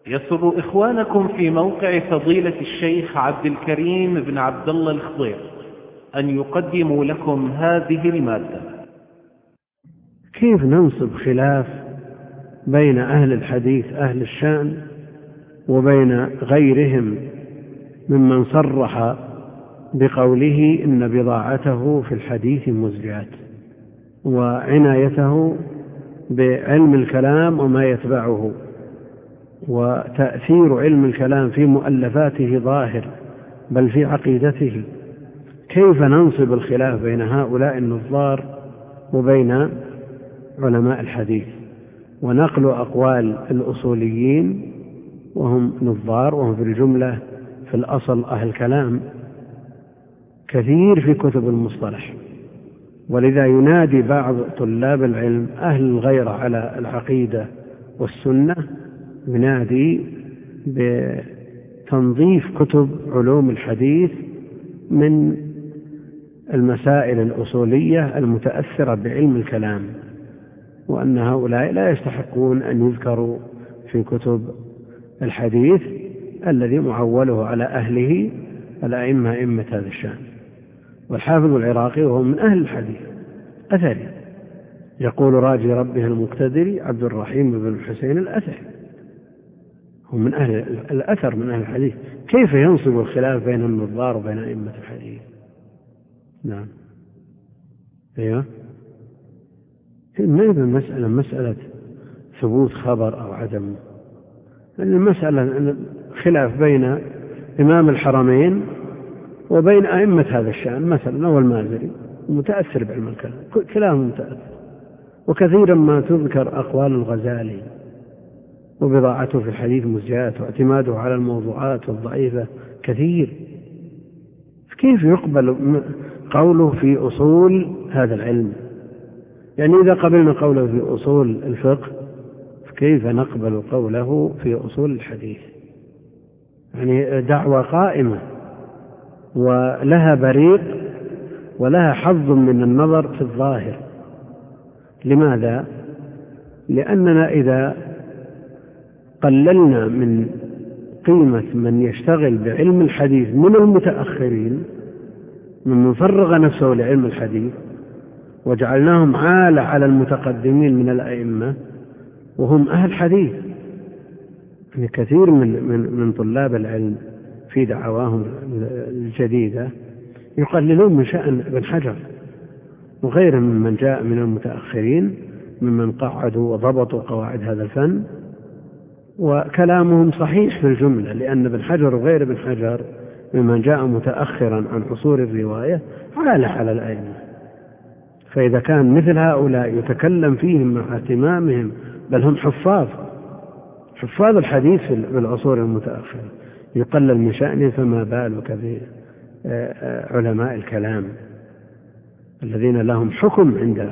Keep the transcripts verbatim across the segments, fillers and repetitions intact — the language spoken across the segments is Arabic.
يسر إخوانكم في موقع فضيلة الشيخ عبد الكريم بن عبد الله الخضير أن يقدموا لكم هذه المادة. كيف ننصب خلاف بين أهل الحديث أهل الشأن وبين غيرهم ممن صرح بقوله إن بضاعته في الحديث مزجات، وعنايته بعلم الكلام وما يتبعه، وتأثير علم الكلام في مؤلفاته ظاهر بل في عقيدته. كيف ننصب الخلاف بين هؤلاء النظار وبين علماء الحديث، ونقل أقوال الأصوليين وهم نظار وهم في الجملة في الأصل أهل كلام كثير في كتب المصطلح، ولذا ينادي بعض طلاب العلم أهل الغيرة على العقيدة والسنة، ينادي بتنظيف كتب علوم الحديث من المسائل الأصولية المتأثرة بعلم الكلام، وأن هؤلاء لا يستحقون أن يذكروا في كتب الحديث الذي معوله على أهله الأئمة أئمة هذا الشأن. والحافظ العراقي وهو من أهل الحديث أثري، يقول راجي ربه المقتدري عبد الرحيم بن الحسين الأثري، هم من أهل الأثر من أهل الحديث. كيف ينصب الخلاف بين النظار وبين أئمة الحديث؟ نعم أيوه، ما هي المسألة مسألة ثبوت خبر أو عدم، المسألة خلاف بين إمام الحرمين وبين أئمة هذا الشأن مثلا هو المازري متأثر بعلم الكلام، كلام متأثر، وكثيرا ما تذكر أقوال الغزالي وبضاعته في الحديث مزجات واعتماده على الموضوعات الضعيفة كثير. كيف يقبل قوله في أصول هذا العلم؟ يعني إذا قبلنا قوله في أصول الفقه كيف نقبل قوله في أصول الحديث؟ يعني دعوة قائمة ولها بريق ولها حظ من النظر في الظاهر. لماذا؟ لأننا إذا قللنا من قيمة من يشتغل بعلم الحديث من المتأخرين ممن فرغ نفسه لعلم الحديث وجعلناهم عالة على المتقدمين من الأئمة وهم أهل حديث، يعني كثير من, من, من طلاب العلم في دعواهم الجديدة يقللون من شأن ابن حجر وغيره ممن جاء من المتأخرين ممن قعدوا وضبطوا قواعد هذا الفن، وكلامهم صحيح في الجملة، لأن ابن حجر وغير ابن حجر ممن جاء متأخرا عن حصول الرواية عالة على الأئمة. فإذا كان مثل هؤلاء يتكلم فيهم مع اهتمامهم، بل هم حفاظ حفاظ الحديث في العصور المتأخرة، يقلل من شأنه، فما بالك بعلماء الكلام الذين لهم حكم عند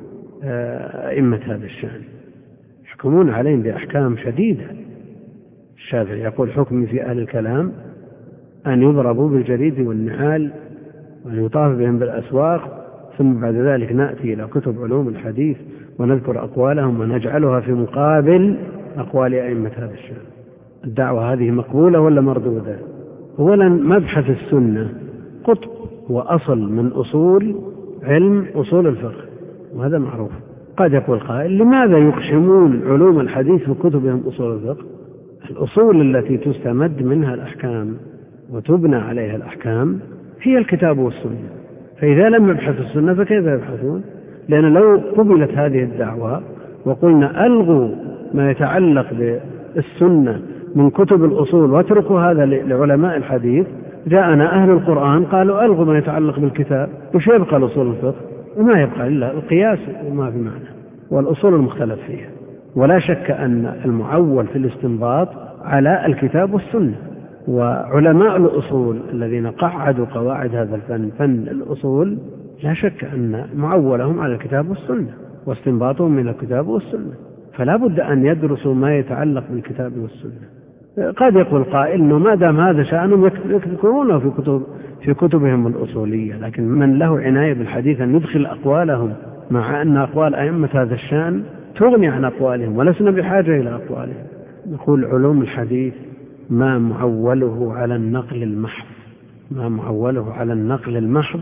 أئمة هذا الشأن، يحكمون عليهم بأحكام شديدة. الشافعي يقول حكم في أهل الكلام أن يضربوا بالجريد والنعال وأن يطاف بهم بالأسواق، ثم بعد ذلك نأتي إلى كتب علوم الحديث ونذكر أقوالهم ونجعلها في مقابل أقوال أئمة هذا الشأن. الدعوة هذه مقبولة ولا مردودة؟ أولا مبحث السنة قطب وأصل من أصول علم أصول الفقه، وهذا معروف. قد يقول قائل لماذا يقسمون علوم الحديث في كتبهم أصول الفقه؟ الأصول التي تستمد منها الأحكام وتبنى عليها الأحكام هي الكتاب والسنة، فإذا لم يبحث السنة فكيف يبحثون؟ لأن لو قبلت هذه الدعوة وقلنا ألغوا ما يتعلق بالسنة من كتب الأصول واتركوا هذا لعلماء الحديث، جاءنا أهل القرآن قالوا ألغوا ما يتعلق بالكتاب، وش يبقى الأصول الفقه؟ وما يبقى إلا القياس وما في معنى والأصول المختلف فيها. ولا شك أن المعول في الاستنباط على الكتاب والسنة، وعلماء الأصول الذين قعدوا قواعد هذا الفن فن الأصول لا شك أن معولهم على الكتاب والسنة واستنباطهم من الكتاب والسنة، فلا بد أن يدرسوا ما يتعلق بالكتاب والسنة. قد يقول قائل إنه ما دام هذا شأنهم يذكرونه في كتب في كتبهم الأصولية، لكن من له عناية بالحديث أن يدخل أقوالهم مع أن أقوال أئمة هذا الشأن تغني عن أقوالهم ولسنا بحاجة إلى أقوالهم. يقول علوم الحديث ما معوله على النقل المحض، ما معوله على النقل المحض،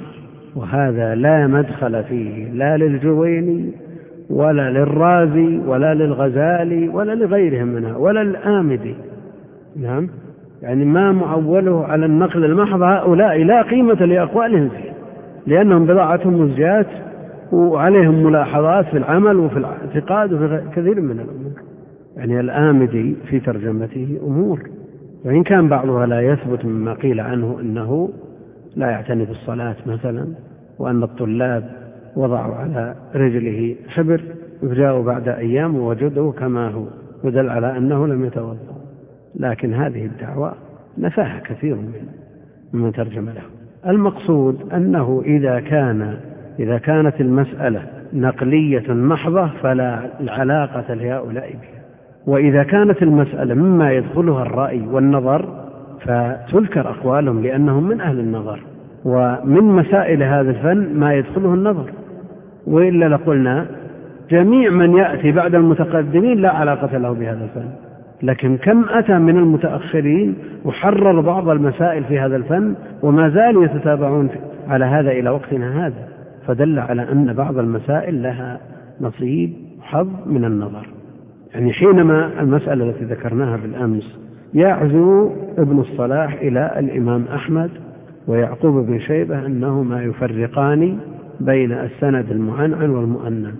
وهذا لا مدخل فيه لا للجويني ولا للرازي ولا للغزالي ولا لغيرهم منها ولا الآمدي. نعم، يعني ما معوله على النقل المحض هؤلاء لا قيمة لأقوالهم فيه، لأنهم بضاعتهم مزجات وعليهم ملاحظات في العمل وفي الاعتقاد وفي كثير من الأمور. يعني الآمدي في ترجمته أمور، وإن كان بعضها لا يثبت مما قيل عنه أنه لا يعتني بالصلاة مثلا، وأن الطلاب وضعوا على رجله حبر وجاءوا بعد أيام ووجدوا كما هو، ودل على أنه لم يتوضأ. لكن هذه الدعوة نفاها كثير من من ترجم له. المقصود أنه إذا كان إذا كانت المسألة نقلية محضة فلا علاقة لهؤلاء بها، وإذا كانت المسألة مما يدخلها الرأي والنظر فتذكر أقوالهم لأنهم من أهل النظر، ومن مسائل هذا الفن ما يدخله النظر، وإلا لقلنا جميع من يأتي بعد المتقدمين لا علاقة له بهذا الفن. لكن كم أتى من المتأخرين وحرر بعض المسائل في هذا الفن وما زالوا يتتابعون على هذا إلى وقتنا هذا، فدل على أن بعض المسائل لها نصيب حظ من النظر. يعني حينما المسألة التي ذكرناها بالأمس يعزو ابن الصلاح إلى الإمام أحمد ويعقوب بن شيبة أنهما يفرقان بين السند المعنعن والمؤنن،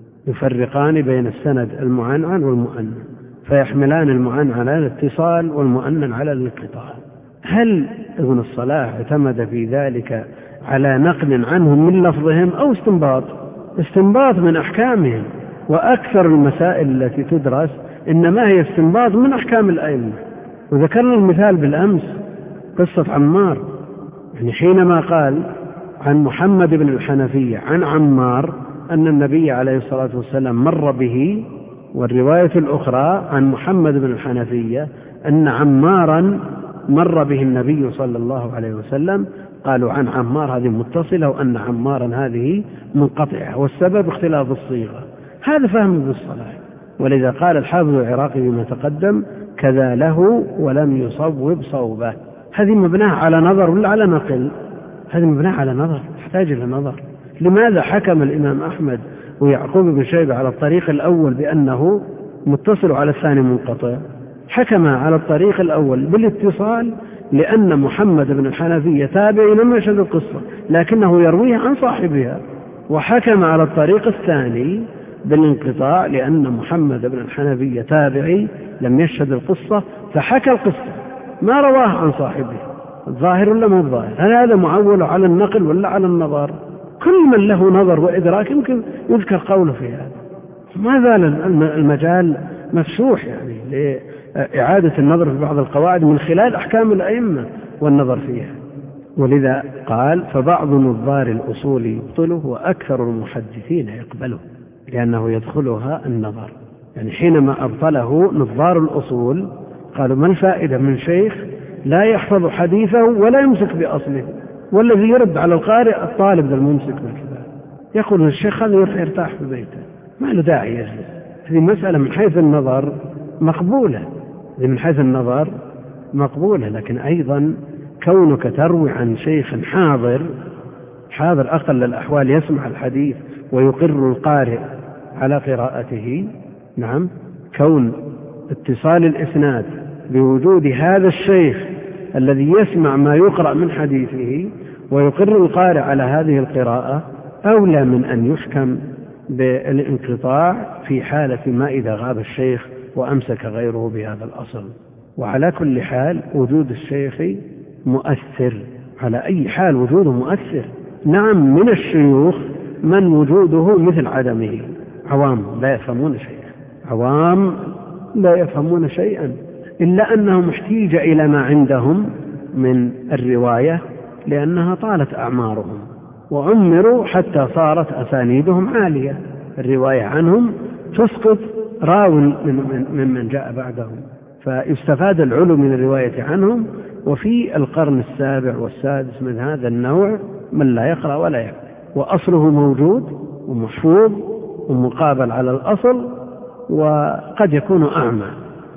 يفرقان بين السند المعنعن والمؤنن، فيحملان المعنعن على الاتصال والمؤنن على الانقطاع. هل ابن الصلاح اعتمد في ذلك على نقل عنهم من لفظهم أو استنباط؟ استنباط من أحكامهم، وأكثر المسائل التي تدرس إنما هي استنباط من أحكام الأئمة. وذكرنا المثال بالأمس قصة عمار، يعني حينما قال عن محمد بن الحنفية عن عمار أن النبي عليه الصلاة والسلام مر به، والرواية الأخرى عن محمد بن الحنفية أن عمارا مر به النبي صلى الله عليه وسلم، قالوا عن عمار هذه متصلة وأن عمارا هذه منقطعة، والسبب اختلاف الصيغة. هذا فهم ابن الصلاح، ولذا قال الحافظ العراقي بما تقدم كذا له ولم يصوب صوبه. هذه مبناها على نظر ولا على نقل؟ هذه مبناها على نظر، تحتاج إلى نظر. لماذا حكم الإمام أحمد ويعقوب بن شيبة على الطريق الأول بأنه متصل وعلى الثاني منقطع؟ حكم على الطريق الأول بالاتصال لأن محمد بن الحنفية تابعي لم يشهد القصة لكنه يرويها عن صاحبها، وحكم على الطريق الثاني بالانقطاع لأن محمد بن الحنفية تابعي لم يشهد القصة فحكى القصة ما رواها عن صاحبه. الظاهر ولا ما الظاهر؟ هل هذا معول على النقل ولا على النظر؟ كل من له نظر وإدراك يمكن يذكر قوله في هذا. ما زال المجال مفتوح يعني لإعادة النظر في بعض القواعد من خلال أحكام الأئمة والنظر فيها. ولذا قال فبعض نظار الأصول يبطله وأكثر المحدثين يقبله، لأنه يدخلها النظر. يعني حينما أبطله نظار الأصول قالوا ما الفائدة من شيخ لا يحفظ حديثه ولا يمسك بأصله، والذي يرد على القارئ الطالب الممسك بالكتاب، يقول الشيخ هذا يروح يرتاح في بيته ما له داعي يجلس. هذه مسألة من حيث النظر مقبولة، من حيث النظر مقبولة، لكن أيضا كونك تروي عن شيخ حاضر حاضر أقل الأحوال يسمع الحديث ويقر القارئ على قراءته. نعم، كون اتصال الإسناد بوجود هذا الشيخ الذي يسمع ما يقرأ من حديثه ويقر القارئ على هذه القراءة أولى من أن يحكم بالانقطاع في حالة ما إذا غاب الشيخ وأمسك غيره بهذا الأصل. وعلى كل حال وجود الشيخ مؤثر، على أي حال وجوده مؤثر. نعم، من الشيوخ من وجوده مثل عدمه، عوام لا يفهمون شيئا، عوام لا يفهمون شيئا، إلا أنهم احتيج إلى ما عندهم من الرواية لأنها طالت أعمارهم وعمروا حتى صارت أسانيدهم عالية، الرواية عنهم تسقط راو ممن جاء بعدهم، فيستفاد العلو من الرواية عنهم. وفي القرن السابع والسادس من هذا النوع من لا يقرأ ولا يكتب، وأصله موجود ومحفوظ ومقابل على الأصل، وقد يكون أعمى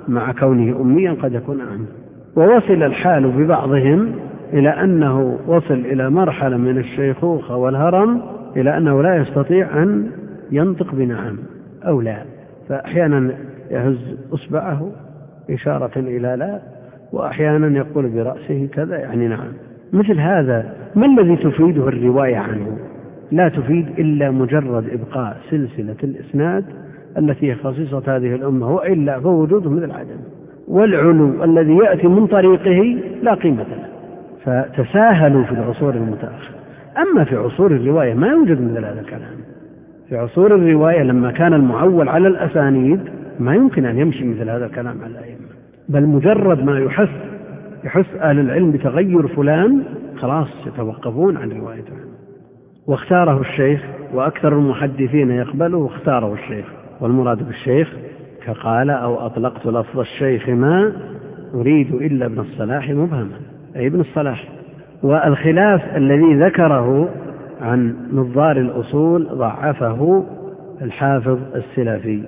مع كونه أميا قد يكون أعمى. ووصل الحال ببعضهم إلى أنه وصل إلى مرحلة من الشيخوخة والهرم إلى أنه لا يستطيع أن ينطق بنعم أو لا، فأحيانا يهز أصبعه إشارة إلى لا، وأحيانا يقول برأسه كذا يعني نعم. مثل هذا ما الذي تفيده الرواية عنه؟ لا تفيد إلا مجرد إبقاء سلسلة الإسناد التي هي خصيصة هذه الأمة، وإلا فوجوده مثل عدم، والعلو الذي يأتي من طريقه لا قيمة له. فتساهلوا في العصور المتأخرة. أما في عصور الرواية ما يوجد مثل هذا الكلام. في عصور الرواية لما كان المعول على الأسانيد ما يمكن أن يمشي مثل هذا الكلام على الأئمة، بل مجرد ما يحس يحس أهل العلم بتغير فلان خلاص يتوقفون عن روايته. واختاره الشيخ، وأكثر المحدثين يقبله اختاره الشيخ، والمراد بالشيخ كقال أو أطلقت لفظ الشيخ ما أريد إلا ابن الصلاح مبهما، أي ابن الصلاح. والخلاف الذي ذكره عن نظار الأصول ضعفه الحافظ السلفي،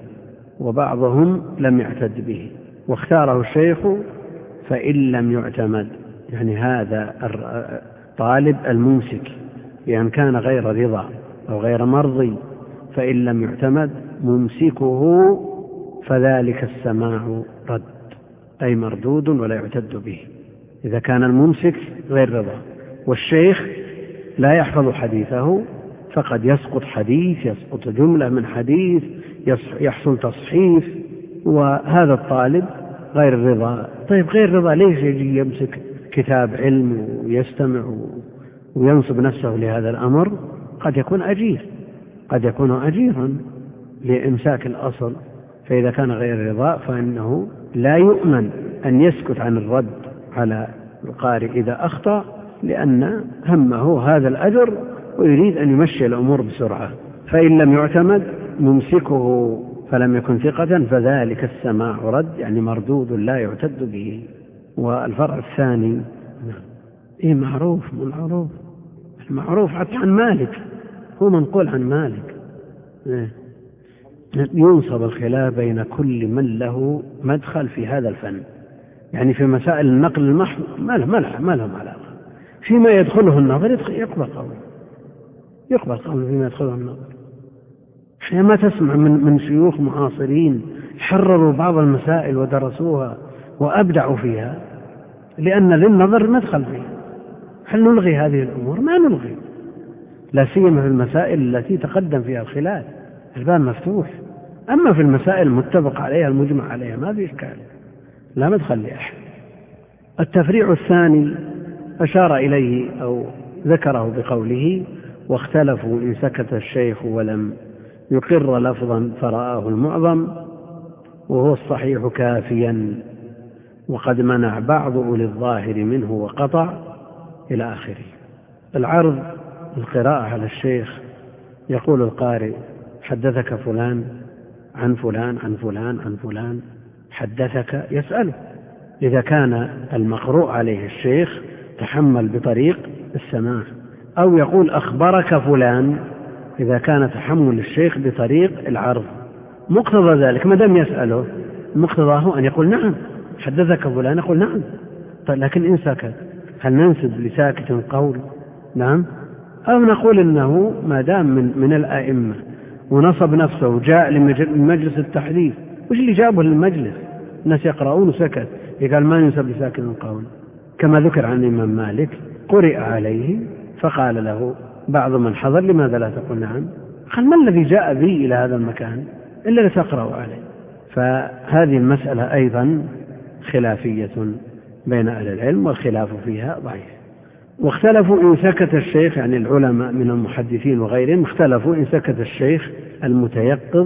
وبعضهم لم يعتد به، واختاره الشيخ فإن لم يعتمد، يعني هذا الطالب الممسك بأن كان غير رضا أو غير مرضي، فإن لم يعتمد ممسكه فذلك السماع رد، أي مردود ولا يعتد به إذا كان الممسك غير رضا. والشيخ لا يحفظ حديثه، فقد يسقط حديث، يسقط جملة من حديث، يحصل تصحيف، وهذا الطالب غير رضا. طيب غير رضا ليش يجي يمسك كتاب علم ويستمع وينصب نفسه لهذا الأمر؟ قد يكون أجير، قد يكون أجيرا لإمساك الأصل. فإذا كان غير رضا فإنه لا يؤمن أن يسكت عن الرد على القارئ إذا أخطأ، لأن همه هذا الأجر ويريد أن يمشي الأمور بسرعة. فإن لم يعتمد ممسكه فلم يكن ثقة فذلك السماع رد، يعني مردود لا يعتد به. والفرع الثاني إيه معروف من معروف المعروف حتى عن مالك، هو منقول عن مالك. إيه؟ ينصب الخلاف بين كل من له مدخل في هذا الفن، يعني في مسائل النقل المحض ما لهم ما لهم علاقة. فيما يدخله النظر يقبل قوله، يقبل قوله فيما يدخله النظر. حين ما تسمع من من شيوخ معاصرين حرروا بعض المسائل ودرسوها وأبدعوا فيها لأن للنظر ندخل فيها. هل نلغي هذه الأمور؟ ما نلغي، لا سيما في المسائل التي تقدم فيها الخلاف، الباب مفتوح. أما في المسائل المتفق عليها المجمع عليها ما في إشكال، لا مدخل لأحد. التفريع الثاني أشار إليه أو ذكره بقوله واختلفوا إن سكت الشيخ ولم يقر لفظا فرآه المعظم وهو الصحيح كافيا، وقد منع بعض أولي الظاهر منه وقطع إلى آخره. العرض القراءة على الشيخ، يقول القارئ حدثك فلان عن فلان عن فلان عن فلان، حدثك يسأله. إذا كان المقروء عليه الشيخ تحمل بطريق السماع، أو يقول أخبرك فلان إذا كان تحمل الشيخ بطريق العرض. مقتضى ذلك ما دام يسأله مقتضاه أن يقول نعم حدثك فلان، يقول نعم. طيب لكن إن سكت هل ننسب لساكت قول نعم، أو نقول إنه ما دام من, من الأئمة ونصب نفسه جاء لمجلس التحديث، وش اللي جابه للمجلس؟ الناس يقرؤون وسكت، يقال ما ينسب لساكت قول. كما ذكر عن الإمام مالك قرئ عليه فقال له بعض من حضر لماذا لا تقول نعم؟ قال ما الذي جاء بي إلى هذا المكان إلا لتقرأوا عليه. فهذه المسألة أيضا خلافية بين أهل العلم، والخلاف فيها ضعيف. واختلفوا إن سكت الشيخ، يعني العلماء من المحدثين وغيرهم اختلفوا إن سكت الشيخ المتيقظ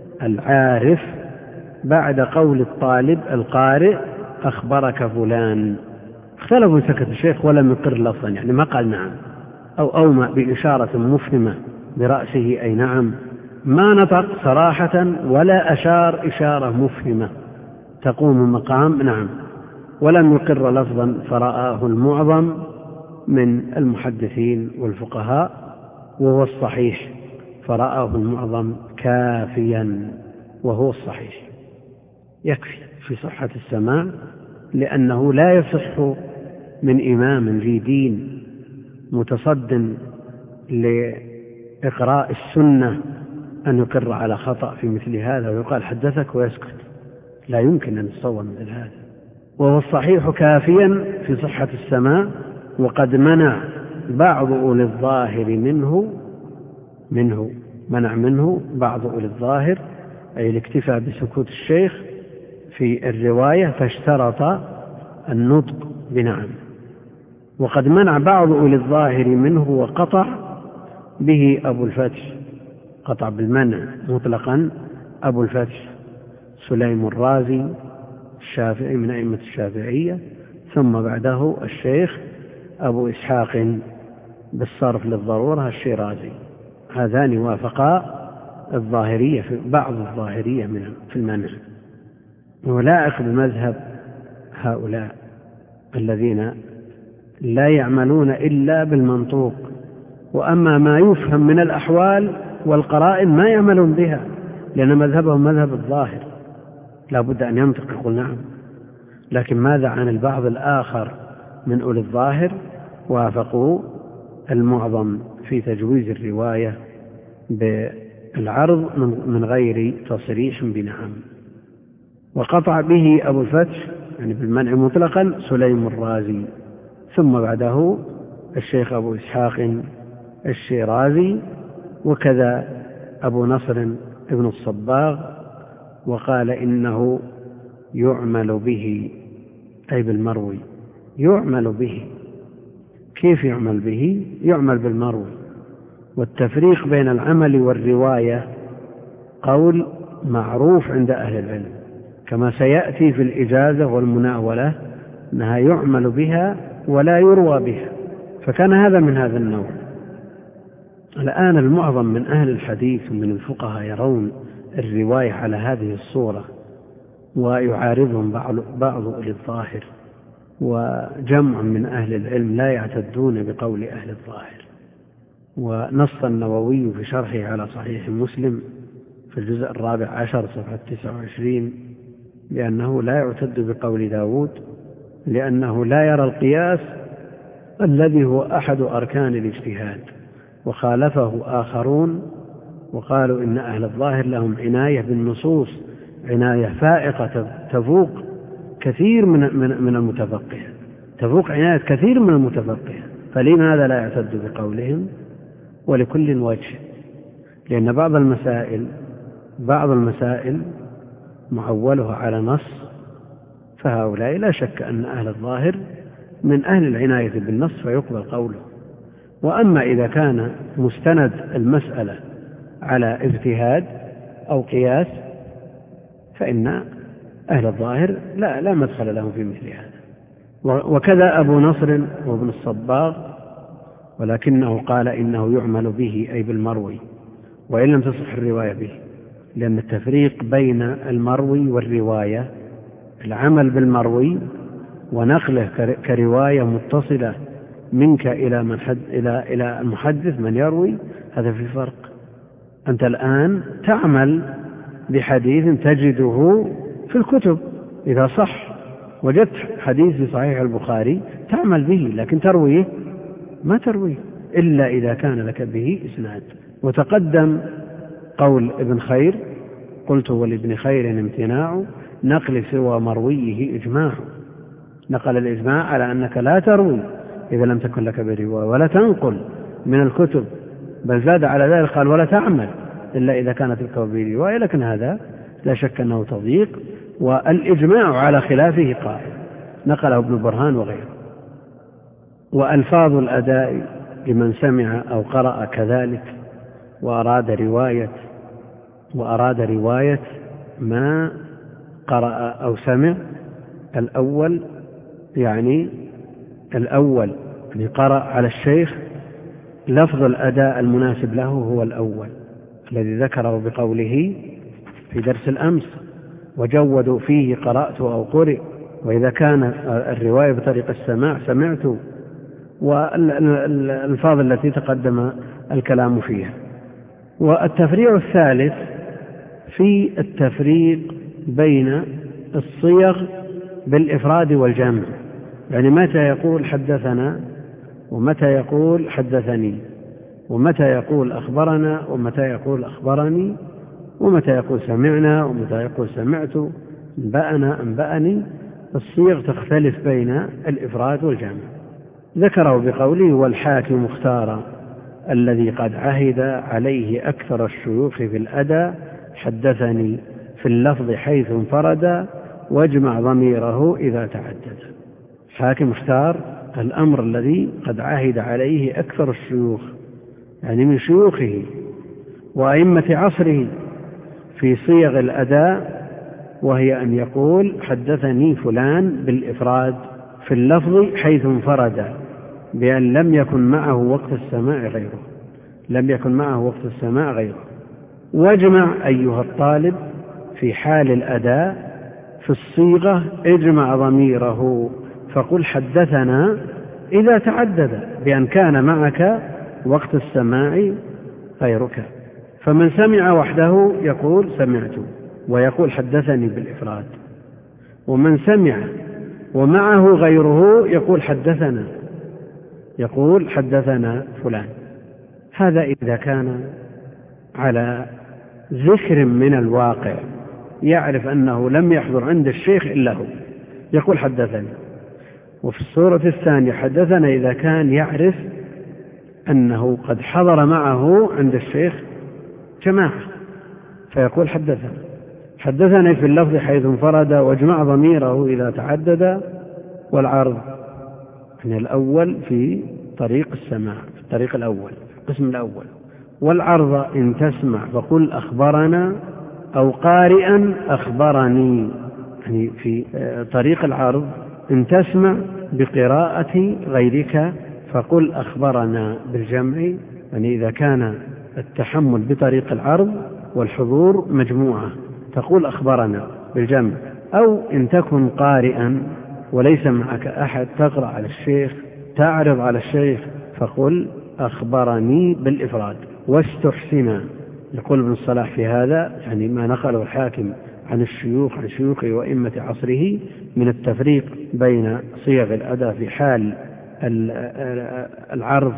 العارف بعد قول الطالب القارئ أخبرك فلان، اختلفوا إن سكت الشيخ ولم يقر لفظا، يعني ما قال نعم، أو أومأ بإشارة مفهمة برأسه أي نعم، ما نطق صراحة ولا أشار إشارة مفهمة تقوم مقام نعم، ولم يقر لفظا فرآه المعظم من المحدثين والفقهاء وهو الصحيح، فرآه المعظم كافيا وهو الصحيح يكفي. في صحة السماع، لأنه لا يصح من إمام ذي دين متصد لإقراء السنة أن يقر على خطأ في مثل هذا ويقال حدثك ويسكت، لا يمكن أن يتصور مثل هذا. وهو الصحيح كافيا في صحة السماع، وقد منع بعض أولي الظاهر منه منه منع منه بعض أولي الظاهر، أي الاكتفاء بسكوت الشيخ في الرواية، فاشترط النطق بنعم. وقد منع بعض أولي الظاهر منه وقطع به أبو الفتح، قطع بالمنع مطلقا أبو الفتح سليم الرازي الشافعي من أئمة الشافعية، ثم بعده الشيخ أبو إسحاق بالصرف للضرورة الشيرازي. هذان وافقا الظاهرية في بعض الظاهرية من في المنع، ولائق بمذهب هؤلاء الذين لا يعملون إلا بالمنطوق، وأما ما يفهم من الأحوال والقرائن ما يعملون بها، لأن مذهبهم مذهب الظاهر لا بد أن ينطق يقول نعم. لكن ماذا عن البعض الآخر من أولي الظاهر؟ وافقوا المعظم في تجويز الرواية بالعرض من غير تصريح بنعم. وقطع به أبو الفتح يعني بالمنع مطلقا سليم الرازي، ثم بعده الشيخ أبو إسحاق الشيرازي، وكذا أبو نصر ابن الصباغ، وقال إنه يعمل به أي بالمروي. يعمل به، كيف يعمل به؟ يعمل بالمروي. والتفريق بين العمل والرواية قول معروف عند أهل العلم، كما سيأتي في الإجازة والمناولة أنها يعمل بها ولا يروى بها، فكان هذا من هذا النوع. الآن المعظم من أهل الحديث ومن الفقهاء يرون الرواية على هذه الصورة، ويعارضهم بعض أهل الظاهر، وجمع من أهل العلم لا يعتدون بقول أهل الظاهر. ونص النووي في شرحه على صحيح مسلم في الجزء الرابع عشر صفحة تسعة وعشرين بأنه لا يعتد بقول داود، لأنه لا يرى القياس الذي هو أحد أركان الاجتهاد، وخالفه آخرون وقالوا إن أهل الظاهر لهم عناية بالنصوص عناية فائقة تفوق كثير من من المتفقه، تفوق عناية كثير من المتفقه، فلماذا لا يعتد بقولهم؟ ولكل وجه، لأن بعض المسائل بعض المسائل معولها على نص، فهؤلاء لا شك أن أهل الظاهر من أهل العناية بالنص فيقبل قوله. وأما إذا كان مستند المسألة على اجتهاد أو قياس فإن أهل الظاهر لا لا مدخل لهم في مثل هذا. وكذا أبو نصر وابن الصباغ، ولكنه قال إنه يعمل به أي بالمروي، وإن لم تصح الرواية به، لأن التفريق بين المروي والرواية العمل بالمروي ونقله كرواية متصلة منك إلى من حد إلى إلى المحدث من يروي، هذا في فرق. أنت الآن تعمل بحديث تجده في الكتب، إذا صح وجدت حديث في صحيح البخاري تعمل به، لكن ترويه ما ترويه إلا إذا كان لك به إسناد. وتقدم قول ابن خير قلت ولابن خير امتناع نقل سوى مرويه إجماع، نقل الإجماع على أنك لا تروي إذا لم تكن لك برواية ولا تنقل من الكتب، بل زاد على ذلك قال ولا تعمل إلا إذا كانت لك برواية، لكن هذا لا شك أنه تضييق، والإجماع على خلافه قائم، نقله ابن برهان وغيره. وألفاظ الأداء لمن سمع أو قرأ كذلك، وأراد رواية وأراد رواية ما قرأ أو سمع. الأول يعني الأول اللي قرأ على الشيخ لفظ الأداء المناسب له هو الأول الذي ذكره بقوله في درس الأمس وجودوا فيه قرأت أو قرئ، وإذا كان الرواية بطريقة السماع سمعت، والألفاظ التي تقدم الكلام فيها. والتفريع الثالث في التفريق بين الصيغ بالإفراد والجمع، يعني متى يقول حدثنا ومتى يقول حدثني، ومتى يقول أخبرنا ومتى يقول أخبرني، ومتى يقول سمعنا ومتى يقول سمعت، أنبأنا أنبأني. الصيغ تختلف بين الإفراد والجمع. ذكره بقوله والحاكم اختار الذي قد عهد عليه أكثر الشيوخ في الأداء حدثني في اللفظ حيث انفرد واجمع ضميره إذا تعدد. الحاكم اختار الأمر الذي قد عهد عليه أكثر الشيوخ، يعني من شيوخه وأئمة عصره في صيغ الأداء، وهي أن يقول حدثني فلان بالإفراد في اللفظ حيث انفرد، بأن لم يكن معه وقت السماع غيره، لم يكن معه وقت السماع غيره. واجمع أيها الطالب في حال الأداء في الصيغة اجمع ضميره فقل حدثنا إذا تعدد، بأن كان معك وقت السماع غيرك. فمن سمع وحده يقول سمعت ويقول حدثني بالإفراد، ومن سمع ومعه غيره يقول حدثنا يقول حدثنا فلان. هذا إذا كان على ذكر من الواقع، يعرف أنه لم يحضر عند الشيخ إلا هو يقول حدثني. وفي الصورة الثانية حدثنا إذا كان يعرف أنه قد حضر معه عند الشيخ جماعة فيقول حدثنا حدثني في اللفظ حيث انفرد واجمع ضميره إذا تعدد. والعرض يعني الأول في طريق السماع، في الطريق الأول القسم الأول. والعرض إن تسمع فقل أخبرنا أو قارئا أخبرني، يعني في طريق العرض إن تسمع بقراءة غيرك فقل أخبرنا بالجمع، يعني إذا كان التحمل بطريق العرض والحضور مجموعة تقول أخبرنا بالجمع. أو إن تكن قارئا وليس معك أحد تقرأ على الشيخ تعرض على الشيخ فقل أخبرني بالإفراد. واستحسنا، يقول ابن الصلاح في هذا، يعني ما نقله الحاكم عن الشيوخ عن شيوخه وإمة عصره من التفريق بين صيغ الأداء في حال العرض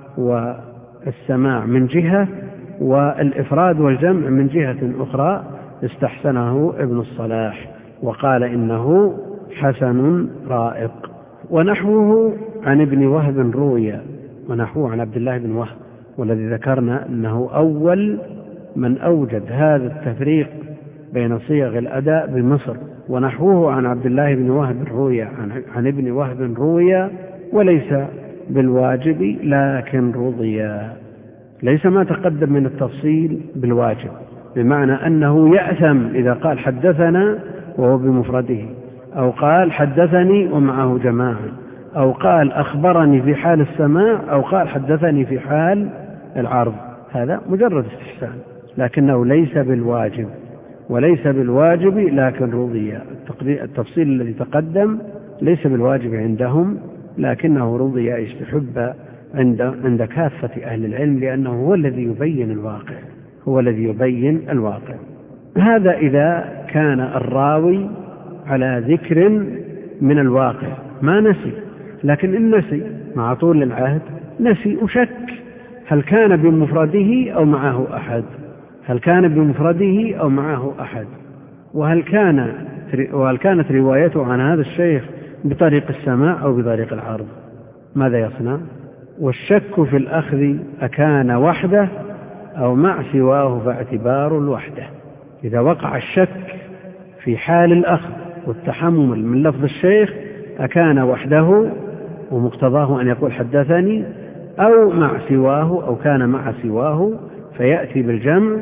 والسماع من جهة والإفراد والجمع من جهة أخرى، استحسنه ابن الصلاح وقال إنه حسن رائق. ونحوه عن ابن وهب روي، ونحوه عن عبد الله بن وهب، والذي ذكرنا أنه أول من أوجد هذا التفريق بين صيغ الأداء بمصر. ونحوه عن عبد الله بن وهب روي عن, عن ابن وهب روي وليس بالواجب لكن رضي. ليس ما تقدم من التفصيل بالواجب، بمعنى أنه يأثم إذا قال حدثنا وهو بمفرده، أو قال حدثني ومعه جماعة، أو قال أخبرني في حال السماع، أو قال حدثني في حال العرض. هذا مجرد استحسان لكنه ليس بالواجب، وليس بالواجب لكن رضي. التفصيل الذي تقدم ليس بالواجب عندهم لكنه رضي، يستحب عند عند كافة أهل العلم، لأنه هو الذي يبين الواقع، هو الذي يبين الواقع. هذا إذا كان الراوي على ذكر من الواقع ما نسي. لكن إن نسي مع طول العهد نسي وشك هل كان بمفرده أو معه أحد، هل كان بمفرده أو معه أحد، وهل كان وهل كانت روايته عن هذا الشيخ بطريق السماع أو بطريق العرض، ماذا يصنع؟ والشك في الأخذ أكان وحده أو مع سواه فاعتبار الوحدة. إذا وقع الشك في حال الأخذ والتحمل من لفظ الشيخ أكان وحده ومقتضاه أن يقول حدثني، أو مع سواه أو كان مع سواه فيأتي بالجمع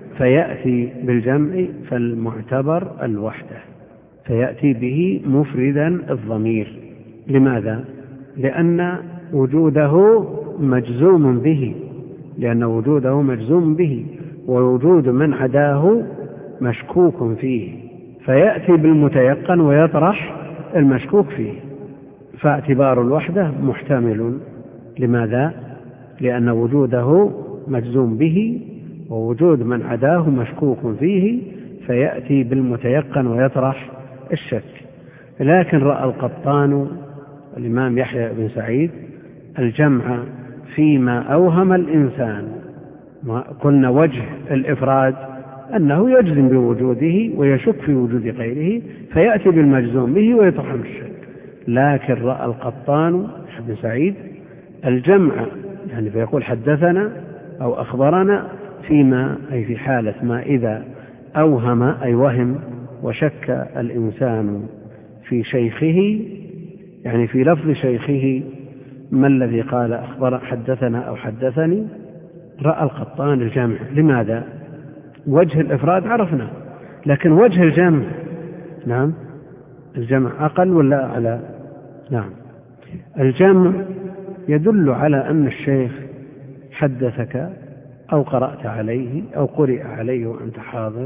فيأتي بالجمع فالمعتبر الوحدة، فيأتي به مفردا الضمير. لماذا؟ لأن وجوده مجزوم به، لأن وجوده مجزوم به ووجود من عداه مشكوك فيه، فيأتي بالمتيقن ويطرح المشكوك فيه، فاعتبار الوحدة محتمل. لماذا؟ لأن وجوده مجزوم به ووجود من عداه مشكوك فيه، فيأتي بالمتيقن ويطرح الشك. لكن رأى القطان الإمام يحيى بن سعيد الجمع فيما أوهم الإنسان. قلنا وجه الإفراد أنه يجزم بوجوده ويشك في وجود غيره فيأتي بالمجزوم به ويطرح الشك. لكن رأى القطان بن سعيد الجمع، يعني فيقول حدثنا أو أخبرنا فيما أي في حالة ما إذا أوهم أي وهم وشك الإنسان في شيخه، يعني في لفظ شيخه ما الذي قال أخبر حدثنا أو حدثني. رأى القطان الجمع. لماذا؟ وجه الإفراد عرفنا، لكن وجه الجمع، نعم الجمع أقل ولا أعلى؟ نعم الجمع يدل على أن الشيخ حدثك أو قرأت عليه أو قرئ عليه وأنت حاضر،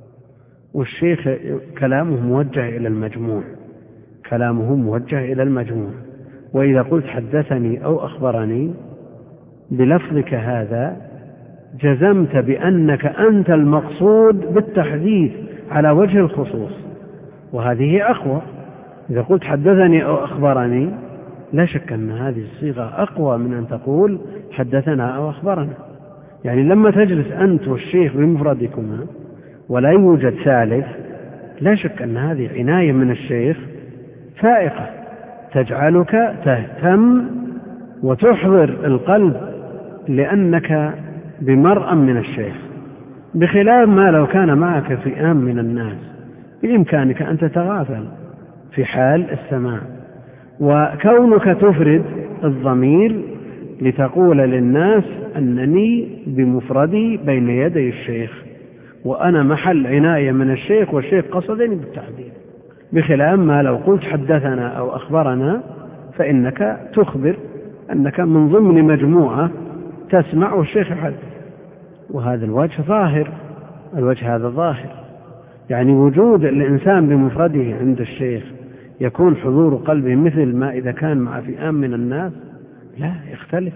والشيخ كلامه موجه إلى المجموع، كلامه موجه إلى المجموع. وإذا قلت حدثني أو أخبرني بلفظك هذا جزمت بأنك أنت المقصود بالتحديث على وجه الخصوص، وهذه أقوى. إذا قلت حدثني أو أخبرني لا شك أن هذه الصيغة أقوى من أن تقول حدثنا أو أخبرنا. يعني لما تجلس أنت والشيخ بمفردكما ولا يوجد ثالث، لا شك أن هذه عناية من الشيخ فائقة تجعلك تهتم وتحضر القلب لأنك بمرأى من الشيخ، بخلاف ما لو كان معك فئام من الناس بإمكانك أن تتغافل في حال السماع. وكونك تفرد الضمير لتقول للناس أنني بمفردي بين يدي الشيخ وأنا محل عناية من الشيخ والشيخ قصدني بالتحديد، بخلاف ما لو قلت حدثنا أو أخبرنا فإنك تخبر أنك من ضمن مجموعة تسمع والشيخ يحدث، وهذا الوجه ظاهر، الوجه هذا ظاهر. يعني وجود الإنسان بمفرده عند الشيخ يكون حضور قلبه مثل ما إذا كان مع فئام من الناس؟ لا، يختلف.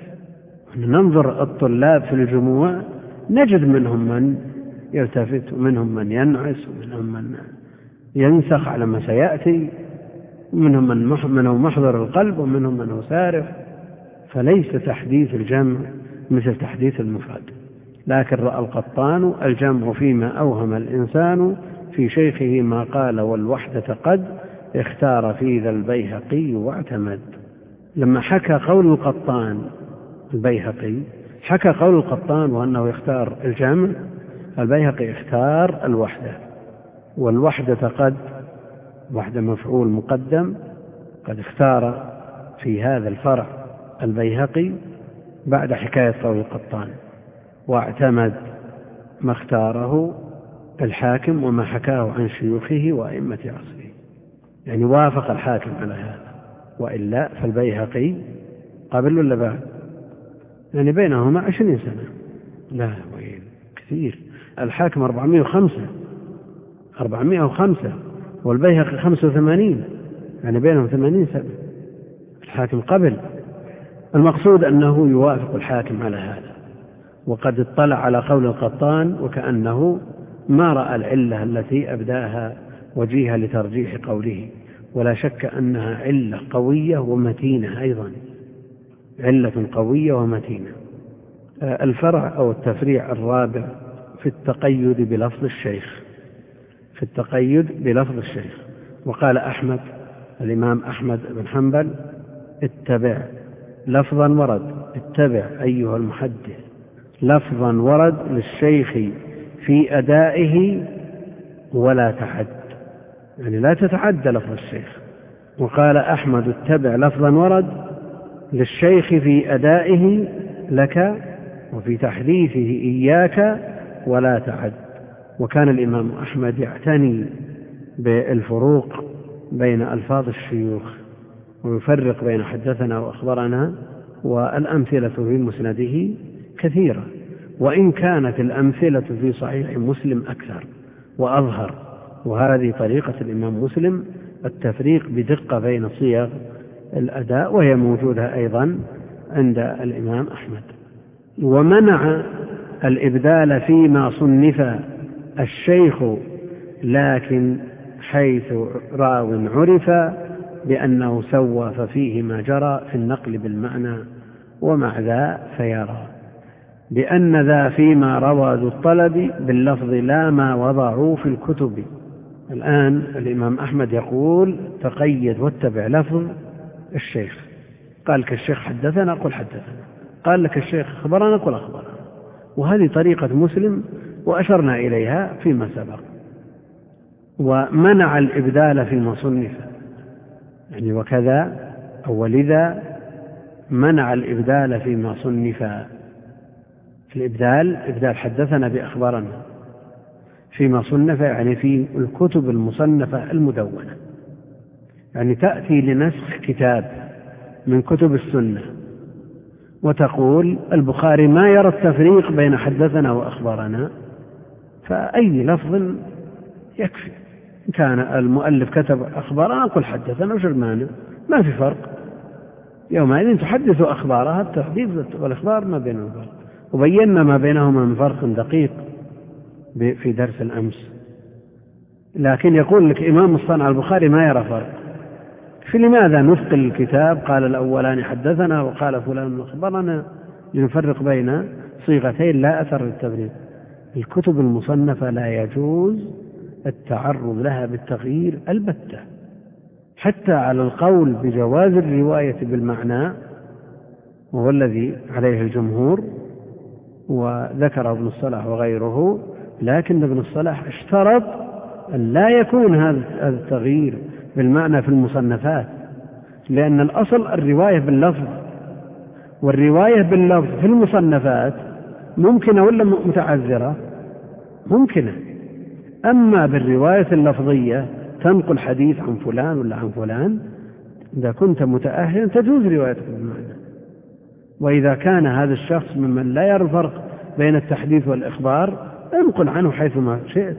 ننظر الطلاب في الجموع نجد منهم من يلتفت ومنهم من ينعس ومنهم من ينسخ على ما سيأتي، ومنهم من هو محضر القلب ومنهم من هو سارف. فليس تحديث الجمع مثل تحديث المفرد. لكن رأى القطان الجمع فيما أوهم الإنسان في شيخه ما قال والوحدة قد اختار في ذا البيهقي واعتمد. لما حكى قول القطان البيهقي حكى قول القطان وأنه يختار الجمع، البيهقي اختار الوحدة، والوحدة قد وحدة مفعول مقدم، قد اختار في هذا الفرع البيهقي بعد حكاية قول القطان، واعتمد ما اختاره الحاكم وما حكاه عن شيوخه وأئمة عصره، يعني وافق الحاكم على هذا، وإلا فالبيهقي قبل ولا بعد؟ يعني بينهما عشرين سنة. لا وين كثير. الحاكم أربعمائة وخمسة أربعمائة وخمسة والبيهقي خمسة وثمانين، يعني بينهم ثمانين سنة. الحاكم قبل. المقصود أنه يوافق الحاكم على هذا، وقد اطلع على قول القطان وكأنه ما رأى العلة التي أبداها وجيهة لترجيح قوله، ولا شك أنها علة قوية ومتينة أيضا، علة قوية ومتينة. الفرع أو التفريع الرابع في التقيد بلفظ الشيخ، في التقيد بلفظ الشيخ. وقال أحمد الإمام أحمد بن حنبل اتبع لفظا ورد، اتبع أيها المحدث لفظا ورد للشيخ في أدائه ولا تعد، يعني لا تتعدى لفظ الشيخ. وقال أحمد اتبع لفظا ورد للشيخ في أدائه لك وفي تحديثه إياك ولا تعد. وكان الإمام أحمد يعتني بالفروق بين ألفاظ الشيوخ ويفرق بين حدثنا وأخبرنا، والأمثلة في مسنده كثيرة، وإن كانت الأمثلة في صحيح مسلم أكثر وأظهر. وهذه طريقة الإمام مسلم التفريق بدقة بين صيغ الأداء، وهي موجودة أيضا عند الإمام أحمد. ومنع الإبدال فيما صنف الشيخ، لكن حيث راو عرف بأنه سوى ففيه ما جرى في النقل بالمعنى ومع ذا فيرى، بأن ذا فيما روى ذو الطلب باللفظ لا ما وضعوا في الكتب. الآن الإمام أحمد يقول تقيد واتبع لفظ الشيخ، قال لك الشيخ حدثنا قل حدثنا، قال لك الشيخ أخبرنا قل أخبرنا، وهذه طريقة مسلم وأشرنا إليها فيما سبق. ومنع الإبدال فيما صنف، يعني وكذا أو ولذا منع الإبدال فيما صنف. الإبدال إبدال حدثنا بأخبارنا فيما صنف، يعني في الكتب المصنفة المدونة، يعني تأتي لنسخ كتاب من كتب السنة وتقول البخاري ما يرى التفريق بين حدثنا وأخبارنا، فأي لفظ يكفي. كان المؤلف كتب أخبارنا قل حدثنا وش المانع؟ ما في فرق، يومئذ تحدث أخبارها، التحديث والإخبار ما بينهم فرق، وبينا ما بينهما من فرق دقيق في درس الأمس. لكن يقول لك إمام الصنع البخاري ما يرى فرق، فلماذا نثقل الكتاب؟ قال الأولان حدثنا وقال فلان أخبرنا، لنفرق بين صيغتين لا أثر للتفريق. الكتب المصنفة لا يجوز التعرض لها بالتغيير البتة، حتى على القول بجواز الرواية بالمعنى، وهو الذي عليه الجمهور وذكر ابن الصلاح وغيره، لكن ابن الصلاح اشترط أن لا يكون هذا التغيير بالمعنى في المصنفات، لأن الأصل الرواية باللفظ، والرواية باللفظ في المصنفات ممكنة ولا متعذرة؟ ممكنة. أما بالرواية اللفظية تنقل حديث عن فلان ولا عن فلان، إذا كنت متأهلا تجوز روايتك بالمعنى. وإذا كان هذا الشخص ممن لا يرى الفرق بين التحديث والإخبار انقل عنه حيثما شئت.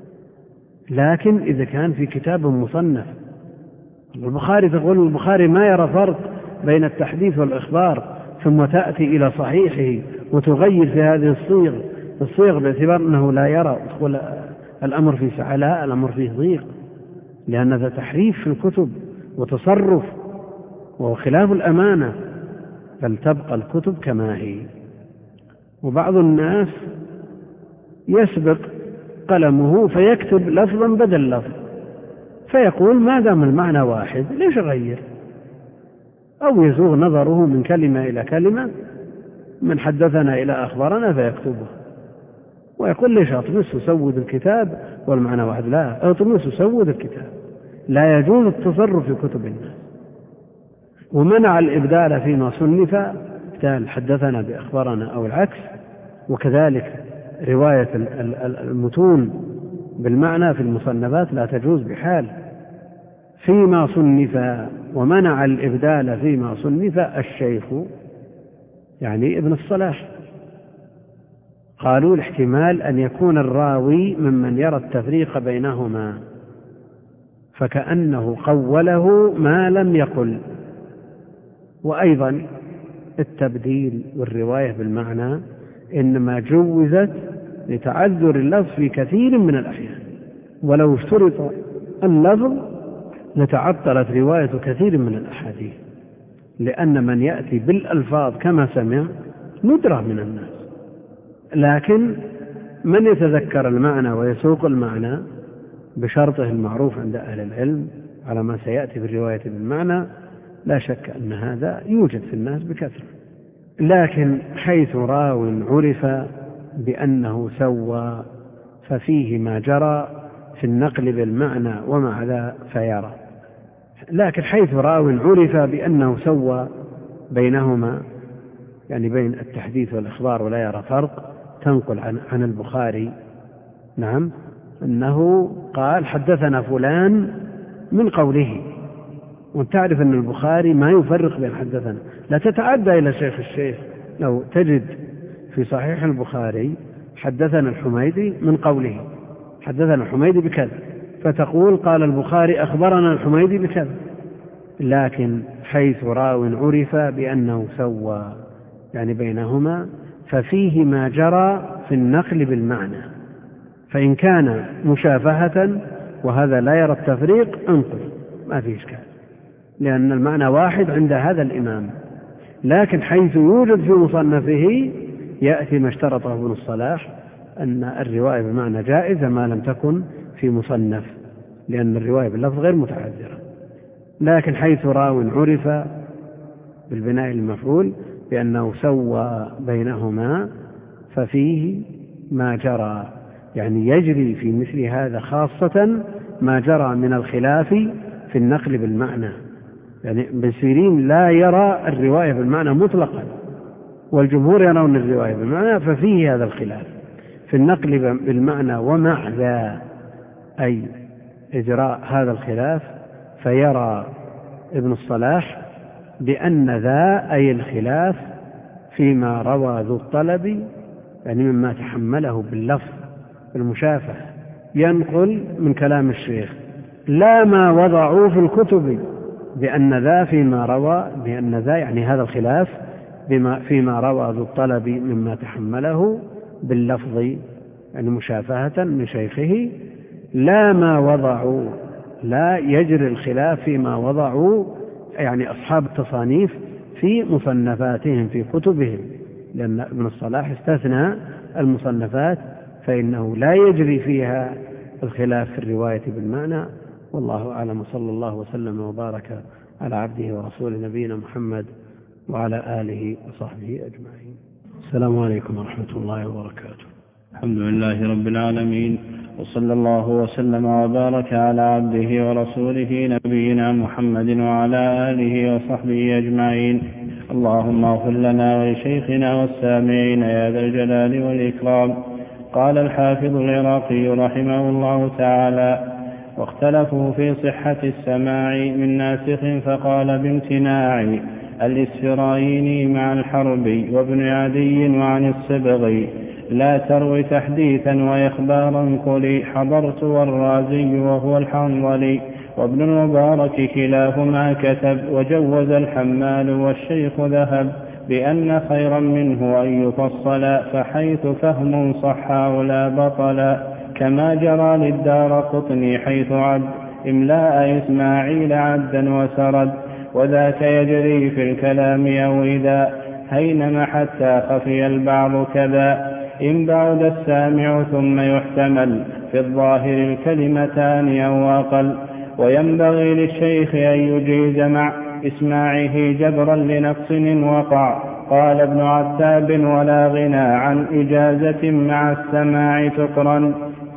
لكن إذا كان في كتاب مصنف، البخاري تقول البخاري ما يرى فرق بين التحديث والإخبار، ثم تأتي إلى صحيحه وتغير في هذه الصيغ الصيغ باعتبار أنه لا يرى، تقول الأمر في سعلاء، الأمر فيه ضيق، لأن هذا تحريف في الكتب وتصرف وهو خلاف الأمانة، بل تبقى الكتب كما هي. وبعض الناس يسبق قلمه فيكتب لفظا بدل لفظ، فيقول ما دام المعنى واحد ليش أغير؟ أو يزوغ نظره من كلمة إلى كلمة، من حدثنا إلى أخبارنا فيكتبه، ويقول ليش أطمس وسود الكتاب والمعنى واحد؟ لا، أطمس وسود الكتاب، لا يجوز التصرف في كتب الناس. ومنع الإبدال فيما صنف، قال حدثنا بأخبارنا أو العكس. وكذلك رواية المتون بالمعنى في المصنفات لا تجوز بحال فيما صنف. ومنع الإبدال فيما صنف الشيخ، يعني ابن الصلاح، قالوا الاحتمال أن يكون الراوي ممن يرى التفريق بينهما، فكأنه قوله ما لم يقل. وأيضا التبديل والرواية بالمعنى إنما جوزت لتعذر اللفظ في كثير من الأحيان، ولو اشترط اللفظ لتعطلت رواية كثير من الأحاديث، لأن من يأتي بالألفاظ كما سمع ندرة من الناس، لكن من يتذكر المعنى ويسوق المعنى بشرطه المعروف عند أهل العلم على ما سيأتي بالرواية بالمعنى، لا شك أن هذا يوجد في الناس بكثرة. لكن حيث راو عرف بأنه سوى ففيه ما جرى في النقل بالمعنى ومع ذا فيرى. لكن حيث راو عرف بأنه سوى بينهما، يعني بين التحديث والإخبار ولا يرى فرق، تنقل عن, عن البخاري نعم أنه قال حدثنا فلان من قوله، وتعرف أن البخاري ما يفرق بين حدثنا، لا تتعدى إلى شيخ الشيخ. لو تجد في صحيح البخاري حدثنا الحميدي من قوله حدثنا الحميدي بكذا، فتقول قال البخاري أخبرنا الحميدي بكذا. لكن حيث راو عرف بأنه سوى يعني بينهما، ففيه ما جرى في النقل بالمعنى، فإن كان مشافهة وهذا لا يرى التفريق انقل، ما في إشكال، لأن المعنى واحد عند هذا الإمام. لكن حيث يوجد في مصنفه يأتي ما اشترطه ابن الصلاح، أن الرواية بمعنى جائزة ما لم تكن في مصنف، لأن الرواية باللفظ غير متعذرة. لكن حيث راو عرف بالبناء المفعول بأنه سوى بينهما ففيه ما جرى، يعني يجري في مثل هذا خاصة ما جرى من الخلاف في النقل بالمعنى. يعني ابن سيرين لا يرى الرواية بالمعنى مطلقا، والجمهور يرون الرواية بالمعنى، ففيه هذا الخلاف في النقل بالمعنى ومع ذا، أي إجراء هذا الخلاف، فيرى ابن الصلاح بأن ذا أي الخلاف فيما روى ذو الطلب، يعني مما تحمله باللفظ المشافه، ينقل من كلام الشيخ لا ما وضعوا في الكتب، بأن ذا فيما روى، بأن ذا يعني هذا الخلاف بما فيما روى ذو الطلب مما تحمله باللفظ، يعني مشافهة من شيخه، لا ما وضعوا، لا يجري الخلاف فيما وضعوا، يعني أصحاب التصانيف في مصنفاتهم في كتبهم، لأن ابن الصلاح استثنى المصنفات فإنه لا يجري فيها الخلاف في الرواية بالمعنى. والله أعلم، صلى الله وسلم وبارك على عبده ورسول نبينا محمد وعلى آله وصحبه أجمعين. السلام عليكم ورحمة الله وبركاته. الحمد لله رب العالمين، وصلى الله وسلم وبارك على عبده ورسوله نبينا محمد وعلى آله وصحبه أجمعين. اللهم اغفر لنا ولشيخنا والسامعين يا ذا الجلال والإكرام. قال الحافظ العراقي رحمه الله تعالى: واختلفوا في صحة السماع من ناسخ فقال بامتناع الإسفرايني مع الحربي وابن عدي وعن السبغي لا تروي تحديثا وإخبارا قلي حضرت والرازي وهو الحنظلي وابن المبارك كلاهما كتب وجوز الحمال والشيخ ذهب بأن خيرا منه أن يفصل فحيث فهم صح ولا بطل كما جرى للدار قطني حيث عد إملاء إسماعيل عدا وسرد وذاك يجري في الكلام أو إذا هينم حتى خفي البعض كذا إن بعد السامع ثم يحتمل في الظاهر الكلمتان أو أقل وينبغي للشيخ أن يجيز مع إسماعه جبرا لنقص وقع. قال ابن عتاب ولا غنى عن إجازة مع السماع تقرن.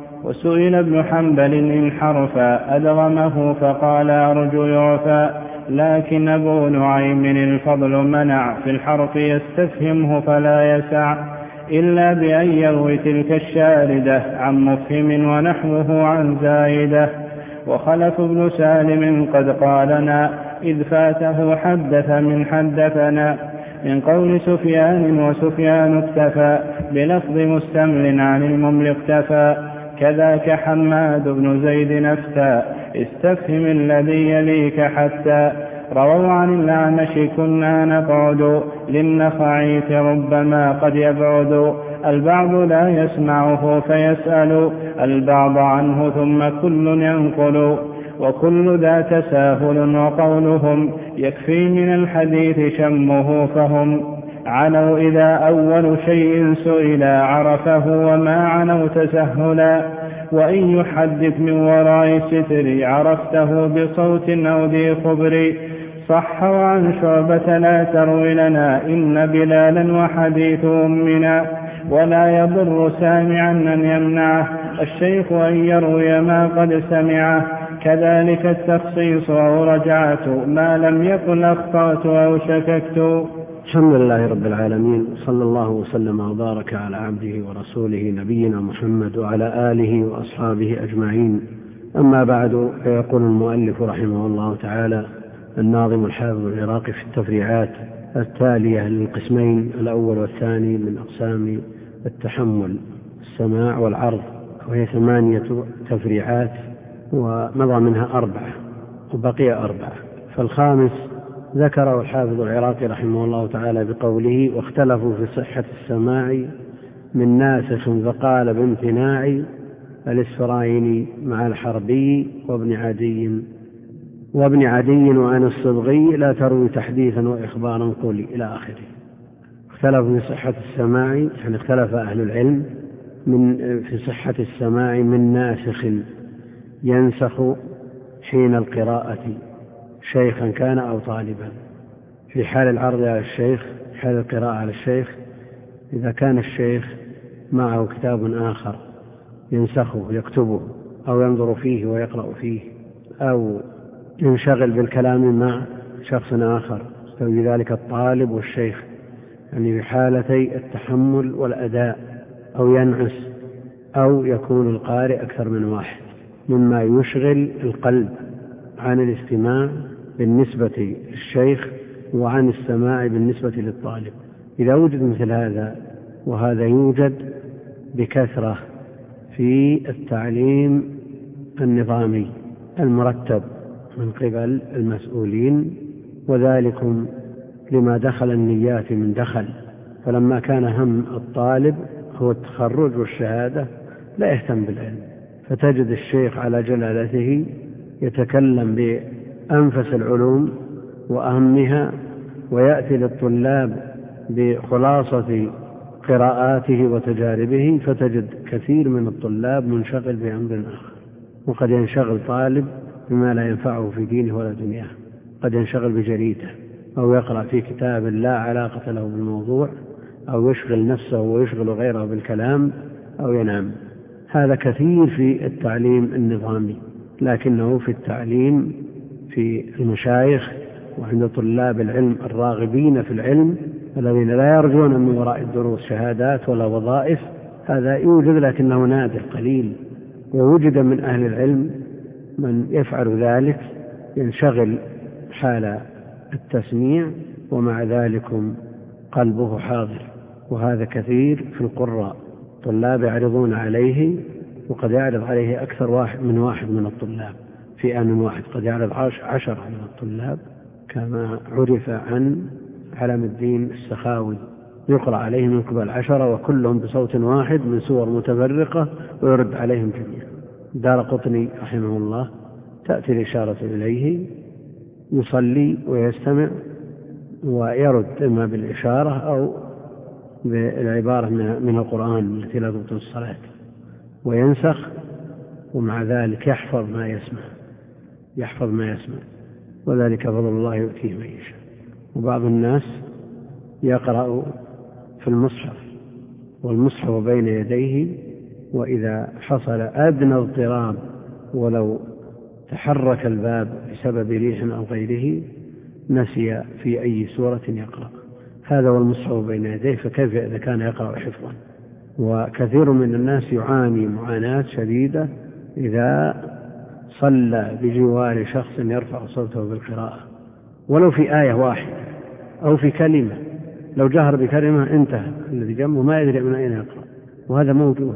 وسئل ابن حنبل إن حرفا أدغمه فقال أرجو يعفى لكن أبو نعيم الفضل منع في الحرف يستفهمه فلا يسع إلا بأن يروي تلك الشاردة عن مفهم ونحوه عن زائدة. وخلف ابن سالم قد قالنا إذ فاته حدث من حدثنا من قول سفيان وسفيان اكتفى بلفظ مستمل عن الممل اكتفى كذاك حماد بن زيد نفتى استفهم الذي يليك حتى رووا عن الأعمش كنا نقعد للنخعيت ربما قد يبعد البعض لا يسمعه فيسأل البعض عنه ثم كل ينقل وكل ذا تساهل وقولهم يكفي من الحديث شمه فهم عنوا إذا أول شيء سئل عرفه وما عنوا تسهلا وإن يحدث من وراء ستر عرفته بصوت أو ذي خبر صح وعن شعبة لا تروي لنا إن بلالا وحديث أمنا ولا يضر سامعا أن يمنعه الشيخ أن يروي ما قد سمعه كذلك التخصيص أو رجعت ما لم يكن أخطأت أو شككت. الحمد لله رب العالمين، صلى الله وسلم وبارك على عبده ورسوله نبينا محمد وعلى آله وأصحابه أجمعين. أما بعد، فيقول المؤلف رحمه الله تعالى الناظم الحافظ العراقي في التفريعات التالية للقسمين الأول والثاني من أقسام التحمل السماع والعرض، وهي ثمانية تفريعات ومضى منها أربعة وبقي أربعة. فالخامس ذكره الحافظ العراقي رحمه الله تعالى بقوله واختلفوا في صحة السماع من ناسخ فقال بامتناع الإسفرايني مع الحربي وابن عدي وابن عدي وعن الصبغي لا تروي تحديثا وإخبارا قولي إلى آخره. اختلفوا في صحة السماع، يعني اختلف أهل العلم من في صحة السماع من ناسخ ينسخ حين القراءة شيخا كان أو طالبا. في حال العرض على الشيخ، حال القراءة على الشيخ، إذا كان الشيخ معه كتاب آخر ينسخه يكتبه أو ينظر فيه ويقرأ فيه أو ينشغل بالكلام مع شخص آخر، يستوي ذلك الطالب والشيخ، يعني في حالتي التحمل والأداء، أو ينعس، أو يكون القارئ أكثر من واحد، مما يشغل القلب عن الاستماع بالنسبة للشيخ وعن السماع بالنسبة للطالب. إذا وجد مثل هذا، وهذا يوجد بكثرة في التعليم النظامي المرتب من قبل المسؤولين، وذلكم لما دخل النيات من دخل، فلما كان هم الطالب هو التخرج والشهادة لا يهتم بالعلم، فتجد الشيخ على جلالته يتكلم بأنفس العلوم وأهمها، ويأتي للطلاب بخلاصة قراءاته وتجاربه، فتجد كثير من الطلاب منشغل بأمر آخر، وقد ينشغل طالب بما لا ينفعه في دينه ولا دنياه، قد ينشغل بجريدة أو يقرأ في كتاب لا علاقة له بالموضوع، أو يشغل نفسه ويشغل غيره بالكلام، أو ينام. هذا كثير في التعليم النظامي، لكنه في التعليم في المشايخ وعند طلاب العلم الراغبين في العلم الذين لا يرجون من وراء الدروس شهادات ولا وظائف، هذا يوجد لكنه نادر قليل. ووجد من أهل العلم من يفعل ذلك، ينشغل حال التسميع ومع ذلك قلبه حاضر، وهذا كثير في القراء، طلاب يعرضون عليه، وقد يعرض عليه أكثر واحد من واحد من الطلاب في آن واحد، قد يعرض عشرة من الطلاب، كما عرف عن علم الدين السخاوي، يقرأ عليه من قبل عشرة وكلهم بصوت واحد من سور متفرقة ويرد عليهم جميعا. دارقطني رحمه الله تأتي الإشارة إليه يصلي ويستمع ويرد إما بالإشارة أو بالعبارة من القرآن التي لا تبطل الصلاة، وينسخ، ومع ذلك يحفظ ما يسمع يحفظ ما يسمع وذلك فضل الله يؤتيه من يشاء. وبعض الناس يقرأ في المصحف والمصحف بين يديه، وإذا حصل أدنى اضطراب ولو تحرك الباب بسبب ريح أو غيره نسي في أي سورة يقرأ. هذا والمصحف بين يديه، فكيف إذا كان يقرأ حفظا؟ وكثير من الناس يعاني معاناة شديدة إذا صلى بجوار شخص يرفع صوته بالقراءة ولو في آية واحدة أو في كلمة، لو جهر بكلمة انتهى، الذي جنبه ما يدري من أين يقرأ، وهذا موجود،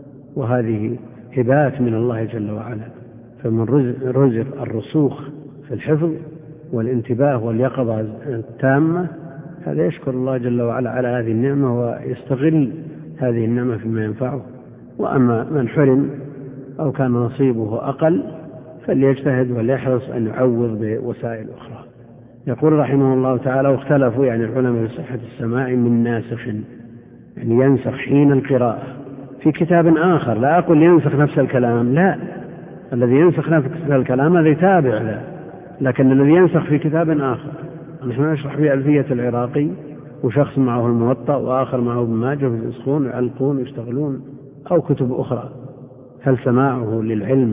وهذه هبات من الله جل وعلا. فمن رزق الرسوخ في الحفظ والانتباه واليقظة التامة، هذا يشكر الله جل وعلا على هذه النعمة ويستغل هذه النعمة فيما ينفعه. وأما من حرم أو كان نصيبه أقل فليجتهد وليحرص أن يعوض بوسائل أخرى. يقول رحمه الله تعالى: واختلفوا يعني العلماء في صحة السماع من ناسخ، يعني ينسخ حين القراءة في كتاب آخر. لا أقول ينسخ نفس الكلام، لا، الذي ينسخ نفس الكلام هذا يتابع له، لكن الذي ينسخ في كتاب آخر. نحن نشرح في ألفية العراقي، وشخص معه الموطأ وآخر معه ابن ماجه، ينسخون يعلقون ويشتغلون، أو كتب أخرى. هل سماعه للعلم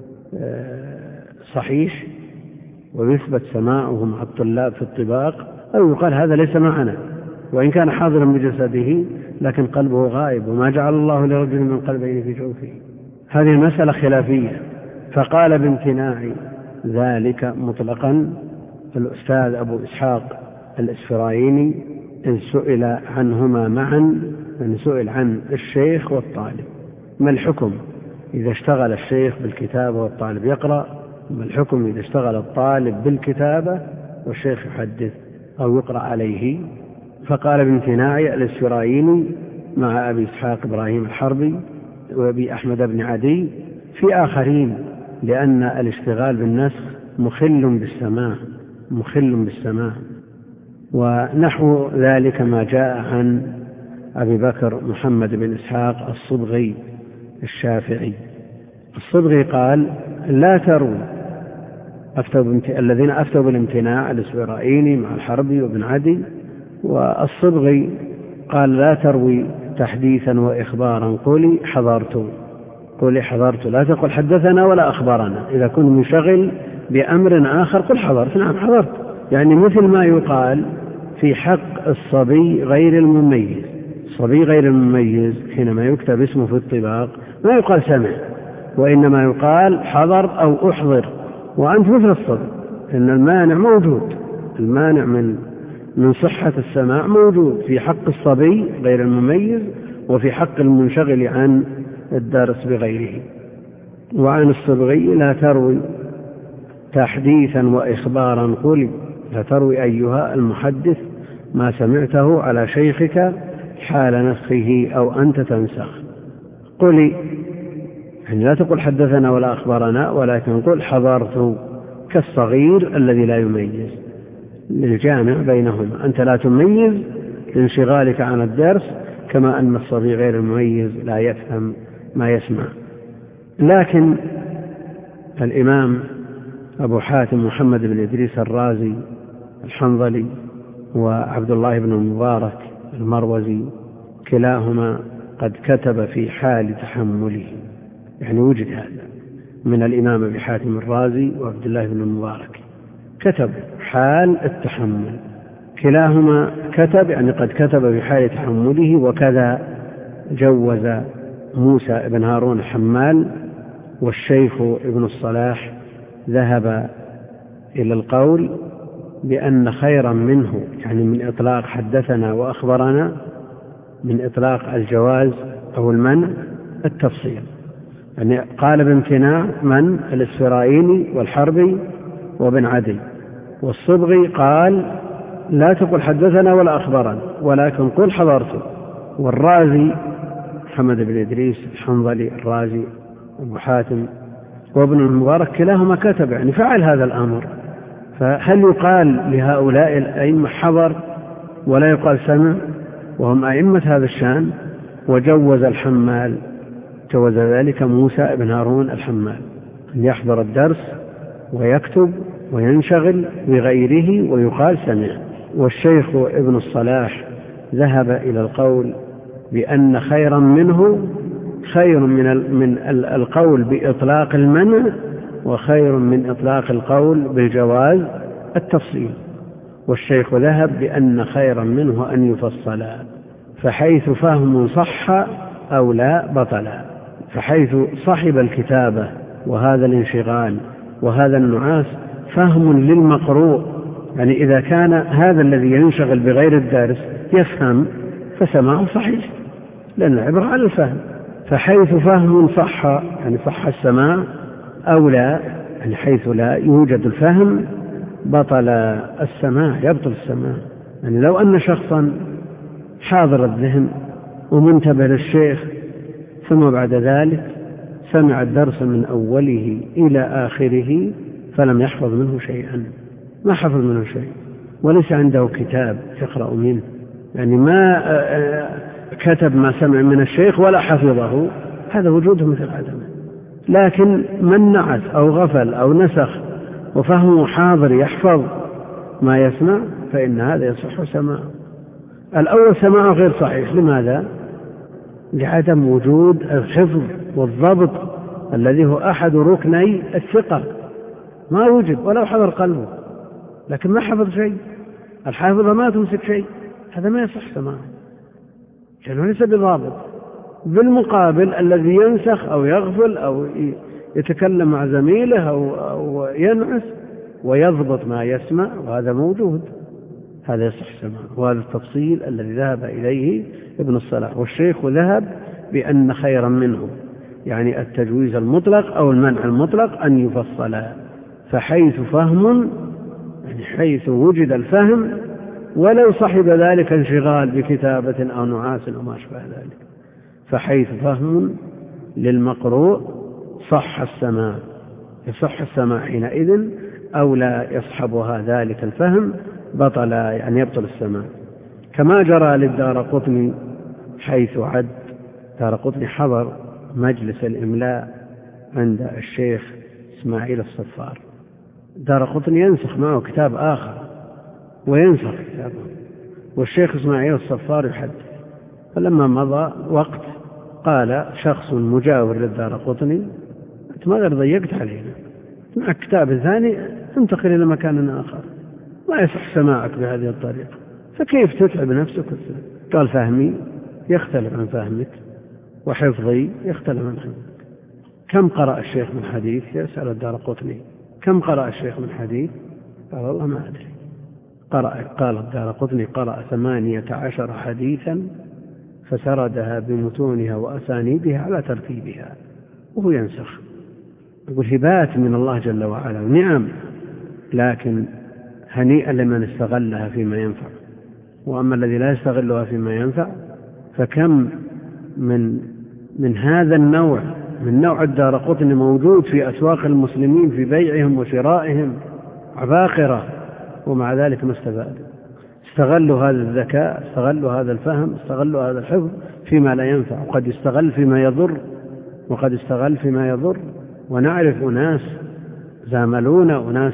صحيح ويثبت سماعه مع الطلاب في الطباق، أو يقال هذا ليس معنا وإن كان حاضرا بجسده لكن قلبه غائب، وما جعل الله لرجل من قلبين في جوفه؟ هذه المسألة خلافية. فقال بامتناع ذلك مطلقا الأستاذ أبو إسحاق الإسفرايني إن سئل عنهما معا، من سئل عن الشيخ والطالب: ما الحكم إذا اشتغل الشيخ بالكتابة والطالب يقرأ؟ ما الحكم إذا اشتغل الطالب بالكتابة والشيخ يحدث أو يقرأ عليه؟ فقال بامتناع الإسفرايني مع أبي إسحاق إبراهيم الحربي وأبي أحمد بن عدي في آخرين، لأن الاشتغال بالنسخ مخل بالسماع مخل بالسماع ونحو ذلك ما جاء عن أبي بكر محمد بن إسحاق الصبغي الشافعي. الصبغي قال لا تروي أفتوا بمت... الذين أفتوا بالامتناع الإسفرايني مع الحربي وابن عدي، والصبغي قال لا تروي تحديثا وإخبارا قولي حضرت قولي حضرت لا تقل حدثنا ولا أخبرنا. إذا كنت منشغل بأمر آخر قل حضرت. نعم حضرت، يعني مثل ما يقال في حق الصبي غير المميز. الصبي غير المميز حينما يكتب اسمه في الطباق ما يقال سمع، وإنما يقال حضر أو أحضر، وأنت مثل الصبي، إن المانع موجود، المانع من من صحة السماع موجود في حق الصبي غير المميز وفي حق المنشغل عن الدرس بغيره. وعن الصبغي لا تروي تحديثا وإخبارا قل لا تروي أيها المحدث ما سمعته على شيخك حال نسخه أو أنت تنسخ. قل يعني لا تقل حدثنا ولا أخبرنا، ولكن قل حضرت كالصغير الذي لا يميز، للجامع بينهما. أنت لا تميز لانشغالك عن الدرس، كما أن الصبي غير المميز لا يفهم ما يسمع. لكن الإمام أبو حاتم محمد بن إدريس الرازي الحنظلي وعبد الله بن المبارك المروزي كلاهما قد كتب في حال تحمله، يعني وجد هذا من الإمام أبي حاتم الرازي وعبد الله بن المبارك، كتب حال التحمل، كلاهما كتب يعني قد كتب في حال تحمله. وكذا جوز موسى بن هارون الحمال، والشيخ ابن الصلاح ذهب إلى القول بأن خيرا منه، يعني من إطلاق حدثنا وأخبرنا، من إطلاق الجواز أو المنع التفصيل. يعني قال بامتناع من الإسفرايني والحربي وابن عدي. والصبغي قال لا تقل حدثنا ولا أخبرنا، ولكن قل حضرت. والرازي محمد بن إدريس الحنظلي الرازي أبو حاتم وابن المبارك كلاهما كتب، يعني فعل هذا الأمر. فهل يقال لهؤلاء الأئمة حضر ولا يقال سمع وهم أئمة هذا الشان؟ وجوز الحمال، جوز ذلك موسى بن هارون الحمال أن يحضر الدرس ويكتب وينشغل بغيره ويقال سمع. والشيخ ابن الصلاح ذهب إلى القول بأن خيرا منه خير من من القول بإطلاق المنع، وخير من إطلاق القول بالجواز التفصيل. والشيخ ذهب بأن خيرا منه أن يفصل، فحيث فهم صح أو لا بطل، فحيث صحب الكتابة وهذا الانشغال وهذا النعاس فهم للمقروء، يعني إذا كان هذا الذي ينشغل بغير الدارس يفهم فسماعه صحيح، لأن العبرة على الفهم. فحيث فهم صح يعني صح السماع أو لا، يعني حيث لا يوجد الفهم بطل السماع، يبطل السماع. يعني لو أن شخصا حاضر الذهن ومنتبه للشيخ ثم بعد ذلك سمع الدرس من أوله إلى آخره فلم يحفظ منه شيئا، ما حفظ منه شيء، وليس عنده كتاب يقرأ منه، يعني ما كتب ما سمع من الشيخ ولا حفظه، هذا وجوده مثل عدمه. لكن من نعس أو غفل أو نسخ وفهمه حاضر يحفظ ما يسمع فإن هذا يصح سماعه. الأول سماعه غير صحيح، لماذا؟ لعدم وجود الحفظ والضبط الذي هو أحد ركني الثقة، ما وجد ولو حضر قلبه، لكن ما حفظ شيء. الحافظة ما تمسك شيء، هذا ما يصح سماعه لأنه ليس بضابط. بالمقابل الذي ينسخ أو يغفل أو يتكلم مع زميله أو, أو ينعس ويضبط ما يسمع، وهذا موجود، هذا يصح سماعه. وهذا التفصيل الذي ذهب إليه ابن الصلاح. والشيخ ذهب بأن خيرا منه يعني التجويز المطلق أو المنع المطلق أن يفصل، فحيث فهم يعني حيث وجد الفهم ولو صحب ذلك انشغال بكتابة أو نعاس أو ما أشبه ذلك، فحيث فهم للمقروء صح السماع، يصح السماع حينئذ، أو لا يصحبها ذلك الفهم بطل، يعني يبطل السماع. كما جرى للدارقطني حيث عد، دارقطني حضر مجلس الإملاء عند الشيخ إسماعيل الصفار، دارقطني ينسخ معه كتاب آخر وينسخ كتابه، والشيخ إسماعيل الصفار يحدث. فلما مضى وقت قال شخص مجاور للدارقطني: أنت ما غير ضيقت علينا، مع كتاب ثاني انتقل إلى مكان آخر، ما يصح سماعك بهذه الطريقة، فكيف تتعب نفسك؟ قال: فهمي يختلف عن فهمك، وحفظي يختلف عن حفظك. كم قرأ الشيخ من حديث؟ يسأل الدارقطني: كم قرأ الشيخ من حديث؟ قال: والله ما أدري. قرأ قال الدارقطني: قرأ ثمانية عشر حديثا فسردها بمتونها وأسانيدها على ترتيبها، وهو ينسخ. يقول: هبات من الله جل وعلا ونعم، لكن هنيئا لمن استغلها فيما ينفع. وأما الذي لا يستغلها فيما ينفع فكم من من هذا النوع، من نوع الدارقطني، موجود في أسواق المسلمين في بيعهم وشرائهم عباقرة، ومع ذلك ما استفاد. استغلوا هذا الذكاء، استغلوا هذا الفهم، استغلوا هذا الحفظ فيما لا ينفع، وقد يستغل فيما يضر، وقد استغل فيما يضر. ونعرف أناس زاملونا، أناس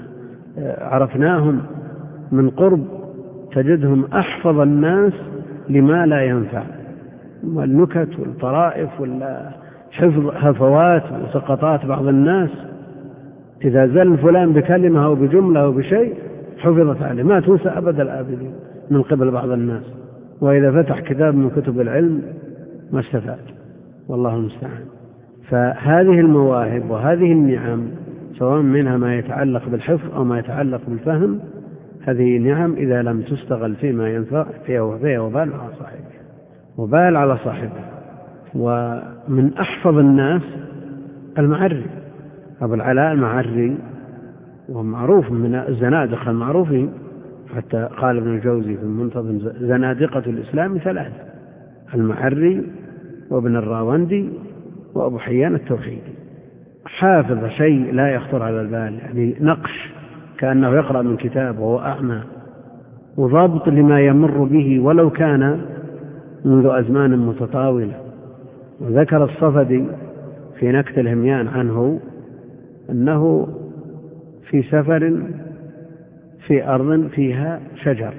عرفناهم من قرب، تجدهم أحفظ الناس لما لا ينفع، والنكت والطرائف والحفظ هفوات وسقطات بعض الناس، إذا زل فلان بكلمة أو بجملة أو بشيء حفظت عليه، ما تنسى أبد الآبدين من قبل بعض الناس، وإذا فتح كتاب من كتب العلم ما استفاد، والله المستعان. فهذه المواهب وهذه النعم، سواء منها ما يتعلق بالحفظ أو ما يتعلق بالفهم، هذه نعم إذا لم تستغل فيما ينفع فيها وبال على صاحبه، وبال على صاحبه. ومن أحفظ الناس المعري، أبو العلاء المعري، ومعروف من الزنادقة المعروفين، حتى قال ابن الجوزي في منتظم: زنادقة الإسلام ثلاثة: المعري وابن الراوندي وأبو حيان التوحيدي. حافظ شيء لا يخطر على البال، يعني نقش كأنه يقرأ من كتاب وهو أعمى، وضابط لما يمر به ولو كان منذ أزمان متطاولة. وذكر الصفدي في نكت الهميان عنه أنه في سفر في أرض فيها شجر،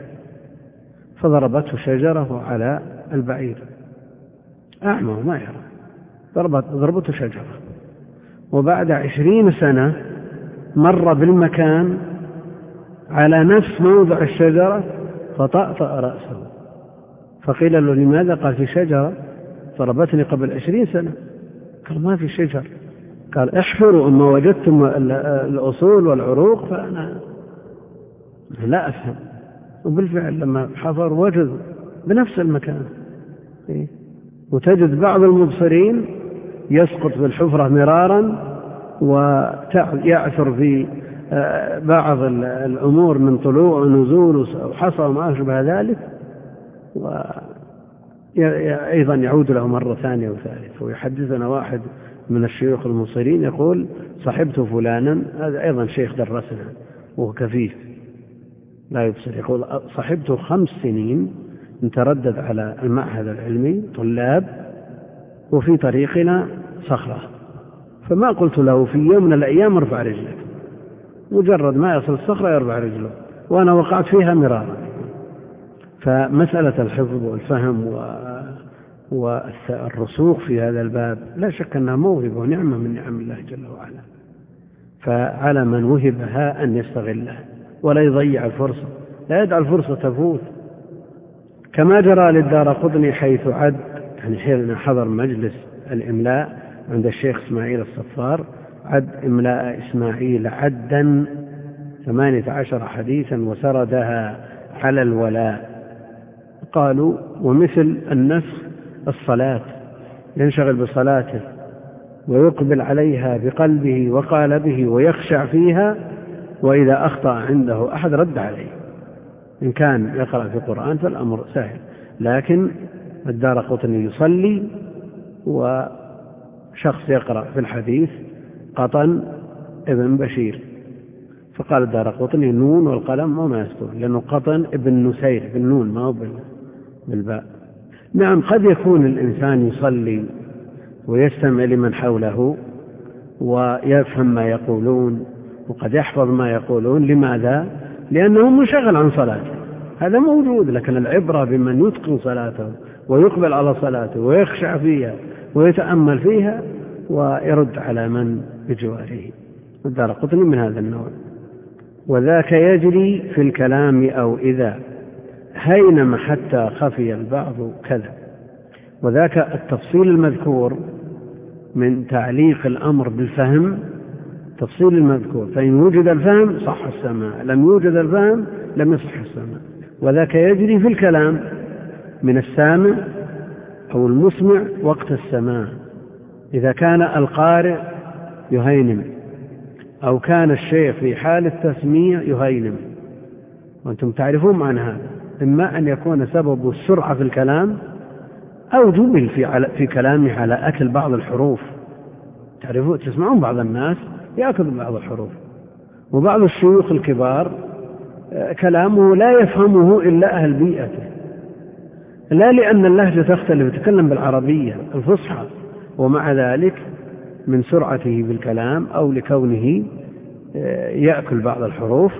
فضربته شجرة على البعير، أعمى وما يرى، ضربته شجرة، وبعد عشرين سنة مر بالمكان على نفس موضع الشجرة فطأطأ رأسه، فقيل له: لماذا؟ قال: في شجرة ضربتني قبل عشرين سنة. قال: ما في شجر. قال: احفروا، أما وجدتم الأصول والعروق فأنا لا أفهم. وبالفعل لما حفر وجد بنفس المكان. وتجد بعض المبصرين يسقط بالحفرة مرارا ويعثر في بعض الأمور من طلوع ونزول وحصى وما أشبه ذلك، وأيضا يعود له مرة ثانية وثالثة. ويحدثنا واحد من الشيوخ المبصرين يقول: صحبت فلانا، هذا أيضا شيخ درسنا وهو كفيف لا يبصر، يقول: صحبته خمس سنين نتردد على المعهد العلمي طلاب، وفي طريقنا صخرة، فما قلت له في يوم من الأيام ارفع رجلك، مجرد ما يصل الصخرة يرفع رجله، وأنا وقعت فيها مرارا. فمسألة الحفظ والفهم والرسوخ في هذا الباب لا شك أنها موهبة ونعمة من نعم الله جل وعلا، فعلى من وهبها أن يستغلها ولا يضيع الفرصة، لا يدع الفرصة تفوت. كما جرى للدارقطني حيث عد، يعني حين حضر مجلس الإملاء عند الشيخ إسماعيل الصفار، عد إملاء إسماعيل عدا ثمانية عشر حديثا وسردها على الولاء. قالوا: ومثل النسخ الصلاة، ينشغل بصلاته ويقبل عليها بقلبه وقالبه ويخشع فيها، وإذا أخطأ عنده أحد رد عليه. إن كان يقرأ في القرآن فالأمر سهل، لكن الدارقطني يصلي شخص يقرأ في الحديث قطن ابن بشير، فقال الدارقطني نون والقلم ما يستوي، لأنه قطن ابن نسير بالنون ما هو بالباء. نعم قد يكون الإنسان يصلي ويستمع لمن حوله ويفهم ما يقولون وقد يحفظ ما يقولون. لماذا؟ لأنه منشغل عن صلاته، هذا موجود. لكن العبرة بمن يتقن صلاته ويقبل على صلاته ويخشع فيها ويتأمل فيها ويرد على من بجواره. الدارقطني من هذا النوع. وذاك يجري في الكلام أو إذا هينم حتى خفي البعض كذا. وذاك التفصيل المذكور من تعليق الأمر بالفهم تفصيل المذكور، فإن وجد الفهم صح السماع، لم يوجد الفهم لم يصح السماع. وذاك يجري في الكلام من السامع أو المسمع وقت السماع، إذا كان القارئ يهينم أو كان الشيخ في حال التسميع يهينم. وأنتم تعرفون معنى هذا، إما أن يكون سبب السرعة في الكلام أو جمل في, في كلامه على أكل بعض الحروف. تعرفون تسمعون بعض الناس يأكل بعض الحروف، وبعض الشيوخ الكبار كلامه لا يفهمه إلا أهل بيئته، لا لأن اللهجة تختلف، يتكلم بالعربية الفصحى، ومع ذلك من سرعته بالكلام أو لكونه يأكل بعض الحروف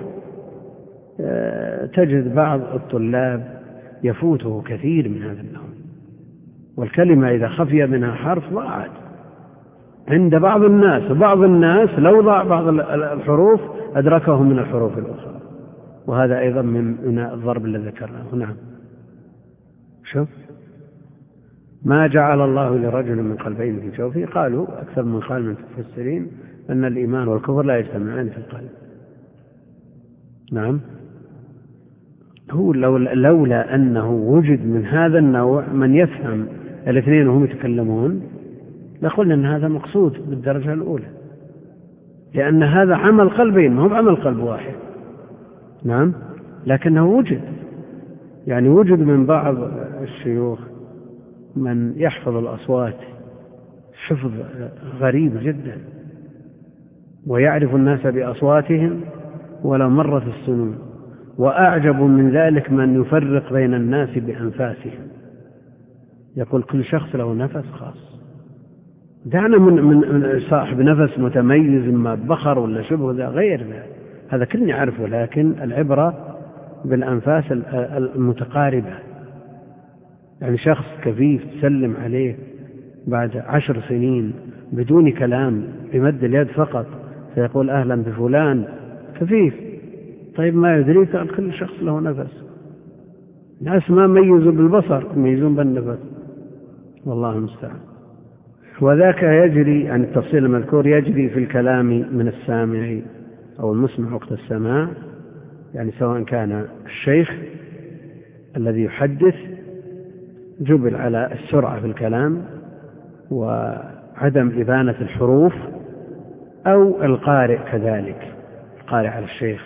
تجد بعض الطلاب يفوته كثير من هذا النوع، والكلمة إذا خفي منها حرف ضاعت عند بعض الناس، وبعض الناس لو ضاع بعض الحروف أدركه من الحروف الأخرى. وهذا أيضا من الضرب الذي ذكرناه. نعم. شوف ما جعل الله لرجل من قلبين في جوفه، قالوا أكثر من قال من المفسرين أن الإيمان والكفر لا يجتمعان في القلب. نعم. هو لولا أنه وجد من هذا النوع من يفهم الاثنين وهم يتكلمون لقلنا أن هذا مقصود بالدرجة الأولى، لأن هذا عمل قلبين ما هو عمل قلب واحد. نعم. لكنه وجد، يعني وجد من بعض الشيوخ من يحفظ الأصوات حفظ غريب جدا، ويعرف الناس بأصواتهم ولو مرت السنون. وأعجب من ذلك من يفرق بين الناس بأنفاسهم، يقول كل شخص له نفس خاص. دعنا من, من صاحب نفس متميز ما بخر ولا شبه ذا غير ذا، هذا كلنا يعرفه، لكن العبرة بالأنفاس المتقاربة. يعني شخص كفيف تسلم عليه بعد عشر سنين بدون كلام بمد اليد فقط فيقول أهلا بفلان كفيف. طيب ما يدريك كل شخص له نفس، الناس ما ميزوا بالبصر يميزون بالنفس، والله المستعان. وذاك يجري، يعني التفصيل المذكور يجري في الكلام من السامع أو المسمع وقت السماع، يعني سواء كان الشيخ الذي يحدث جبل على السرعة في الكلام وعدم إبانة الحروف، أو القارئ كذلك، القارئ على الشيخ.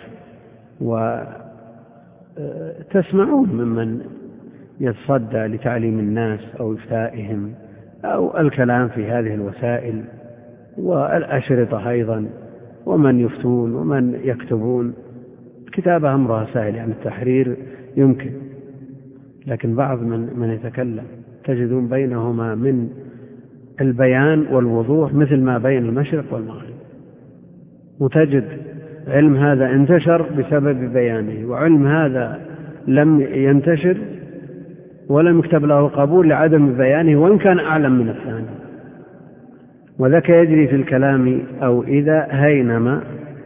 وتسمعون ممن يتصدى لتعليم الناس أو إفتائهم أو الكلام في هذه الوسائل والأشرطة أيضا، ومن يفتون ومن يكتبون. كتابة أمرها سهل، يعني التحرير يمكن، لكن بعض من, من يتكلم تجدون بينهما من البيان والوضوح مثل ما بين المشرق والمغرب، وتجد علم هذا انتشر بسبب بيانه، وعلم هذا لم ينتشر ولم يكتب له قبول لعدم بيانه وإن كان أعلم من الثاني. وذاك يجري في الكلام أو إذا هينما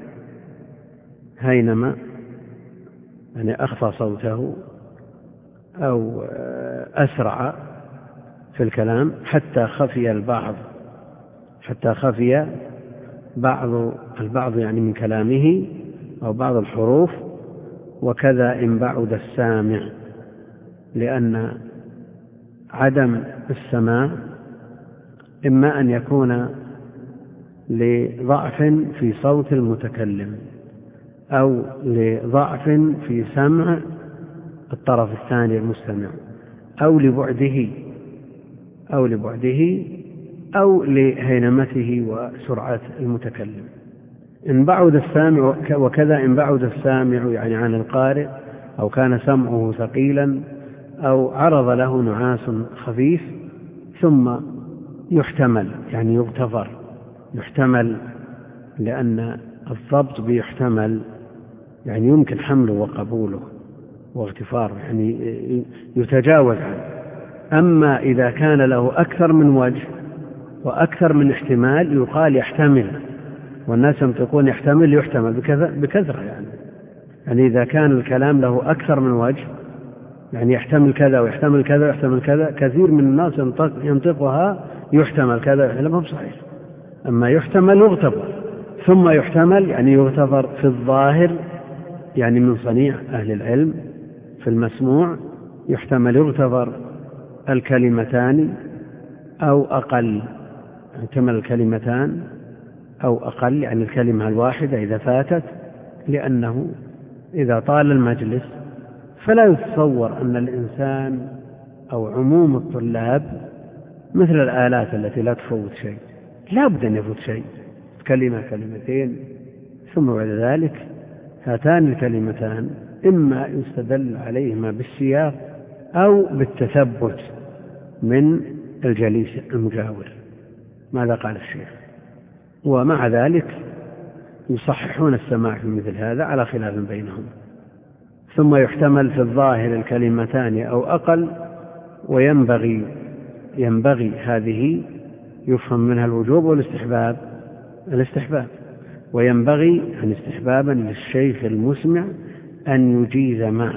هينما يعني أخفى صوته أو أسرع في الكلام حتى خفي البعض حتى خفي بعض البعض يعني من كلامه أو بعض الحروف. وكذا إن بعد السامع، لأن عدم السماع إما أن يكون لضعف في صوت المتكلم أو لضعف في سمع الطرف الثاني المستمع أو لبعده أو لبعده أو لهينمته وسرعة المتكلم. إن بعد السامع وكذا إن بعد السامع يعني عن القارئ أو كان سمعه ثقيلا أو عرض له نعاس خفيف ثم يحتمل يعني يغتفر يحتمل لأن الضبط بيحتمل يعني يمكن حمله وقبوله واغتفاره يعني يتجاوز عنه. أما إذا كان له أكثر من وجه وأكثر من احتمال يقال يحتمل، والناس ينطقون يحتمل يحتمل بكثرة يعني. يعني إذا كان الكلام له أكثر من وجه يعني يحتمل كذا ويحتمل كذا ويحتمل كذا، كثير من الناس ينطق ينطقها يحتمل كذا ويحتمل ما صحيح. أما يحتمل يغتفر ثم يحتمل يعني يغتفر في الظاهر يعني من صنيع أهل العلم. في المسموع يحتمل يغتفر الكلمتان أو أقل، يحتمل الكلمتان أو أقل يعني الكلمة الواحدة إذا فاتت، لأنه إذا طال المجلس فلا يتصور أن الإنسان أو عموم الطلاب مثل الآلات التي لا تفوت شيء، لا بد أن يفوت شيء، كلمة كلمتين، ثم بعد ذلك هاتان الكلمتان إما يستدل عليهما بالسياق أو بالتثبت من الجليس المجاور. ماذا قال الشيخ؟ ومع ذلك يصححون السماع في مثل هذا على خلاف بينهم. ثم يحتمل في الظاهر الكلمتان أو أقل، وينبغي ينبغي هذه يفهم منها الوجوب والاستحباب الاستحباب وينبغي أن استحبابا للشيخ المسمع أن يجيز مع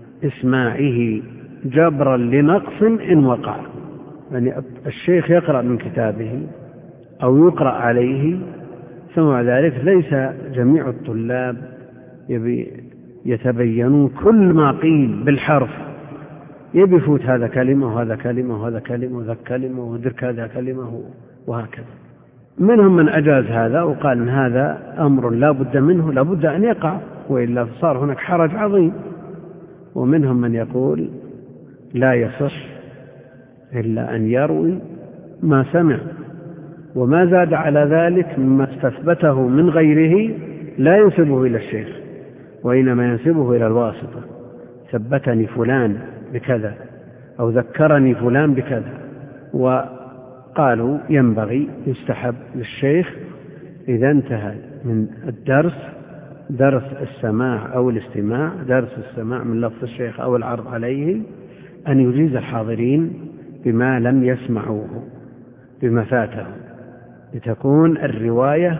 إسماعه جبرا لنقص إن وقع. يعني الشيخ يقرأ من كتابه أو يقرأ عليه، ثم ذلك ليس جميع الطلاب يبي يتبينون كل ما قيل بالحرف، يبي يفوت هذا كلمة وهذا كلمة وهذا كلمة وذا كلمة ودرك هذا كلمة وهكذا. منهم من أجاز هذا وقال إن هذا أمر لا بد منه لا بد أن يقع وإلا صار هناك حرج عظيم. ومنهم من يقول لا يصح إلا أن يروي ما سمع، وما زاد على ذلك مما استثبته من غيره لا ينسبه إلى الشيخ وإنما ينسبه إلى الواسطة. ثبتني فلان بكذا أو ذكرني فلان بكذا. وقالوا ينبغي يستحب للشيخ إذا انتهى من الدرس درس السماع أو الاستماع درس السماع من لفظ الشيخ أو العرض عليه أن يجيز الحاضرين بما لم يسمعوه بما فاته، لتكون الرواية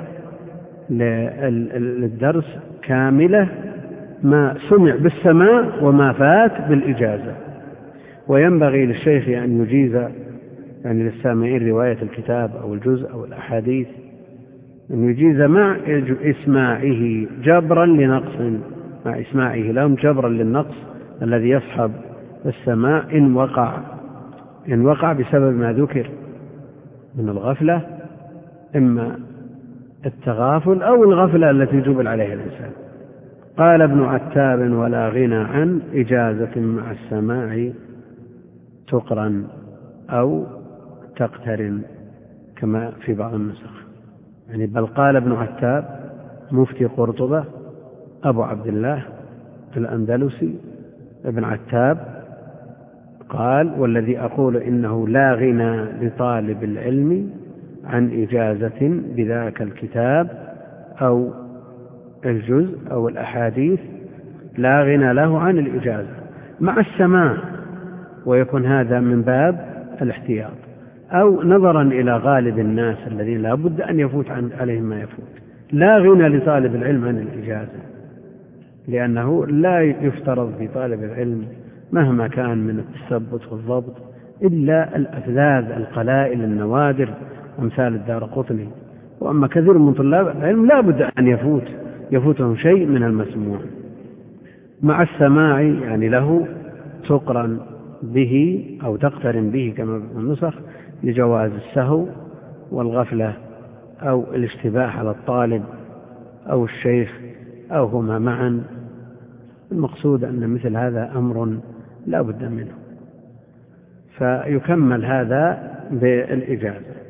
للدرس كاملة ما سمع بالسماع وما فات بالإجازة. وينبغي للشيخ أن يجيز يعني للسامعين رواية الكتاب أو الجزء أو الأحاديث أن يجيز مع إسماعه جبرا لنقص، مع إسماعه لهم جبرا للنقص الذي يصحب السماع إن وقع إن وقع بسبب ما ذكر من الغفلة، إما التغافل أو الغفلة التي جبل عليها الإنسان. قال ابن عتاب ولا غنى عن إجازة مع السماع تقرن أو تقترن كما في بعض النسخ. يعني بل قال ابن عتاب مفتي قرطبة أبو عبد الله الأندلسي ابن عتاب قال والذي أقول إنه لا غنى لطالب العلم عن إجازة بذاك الكتاب أو الجزء أو الأحاديث، لا غنى له عن الإجازة مع السماع، ويكون هذا من باب الاحتياط أو نظرا إلى غالب الناس الذين لا بد أن يفوت عن عليهم ما يفوت. لا غنى لطالب العلم عن الإجازة، لأنه لا يفترض في طالب العلم مهما كان من التثبت والضبط إلا الأفذاذ القلائل النوادر أمثال الدارقطني. وأما كثير من طلاب العلم لا بد أن يفوت يفوتهم شيء من المسموع. مع السماع يعني له تقرن به أو تقترن به كما في النسخ لجواز السهو والغفلة أو الاشتباه على الطالب أو الشيخ أو هما معا. المقصود أن مثل هذا أمر لا بد منه، فيكمل هذا بالإجازة.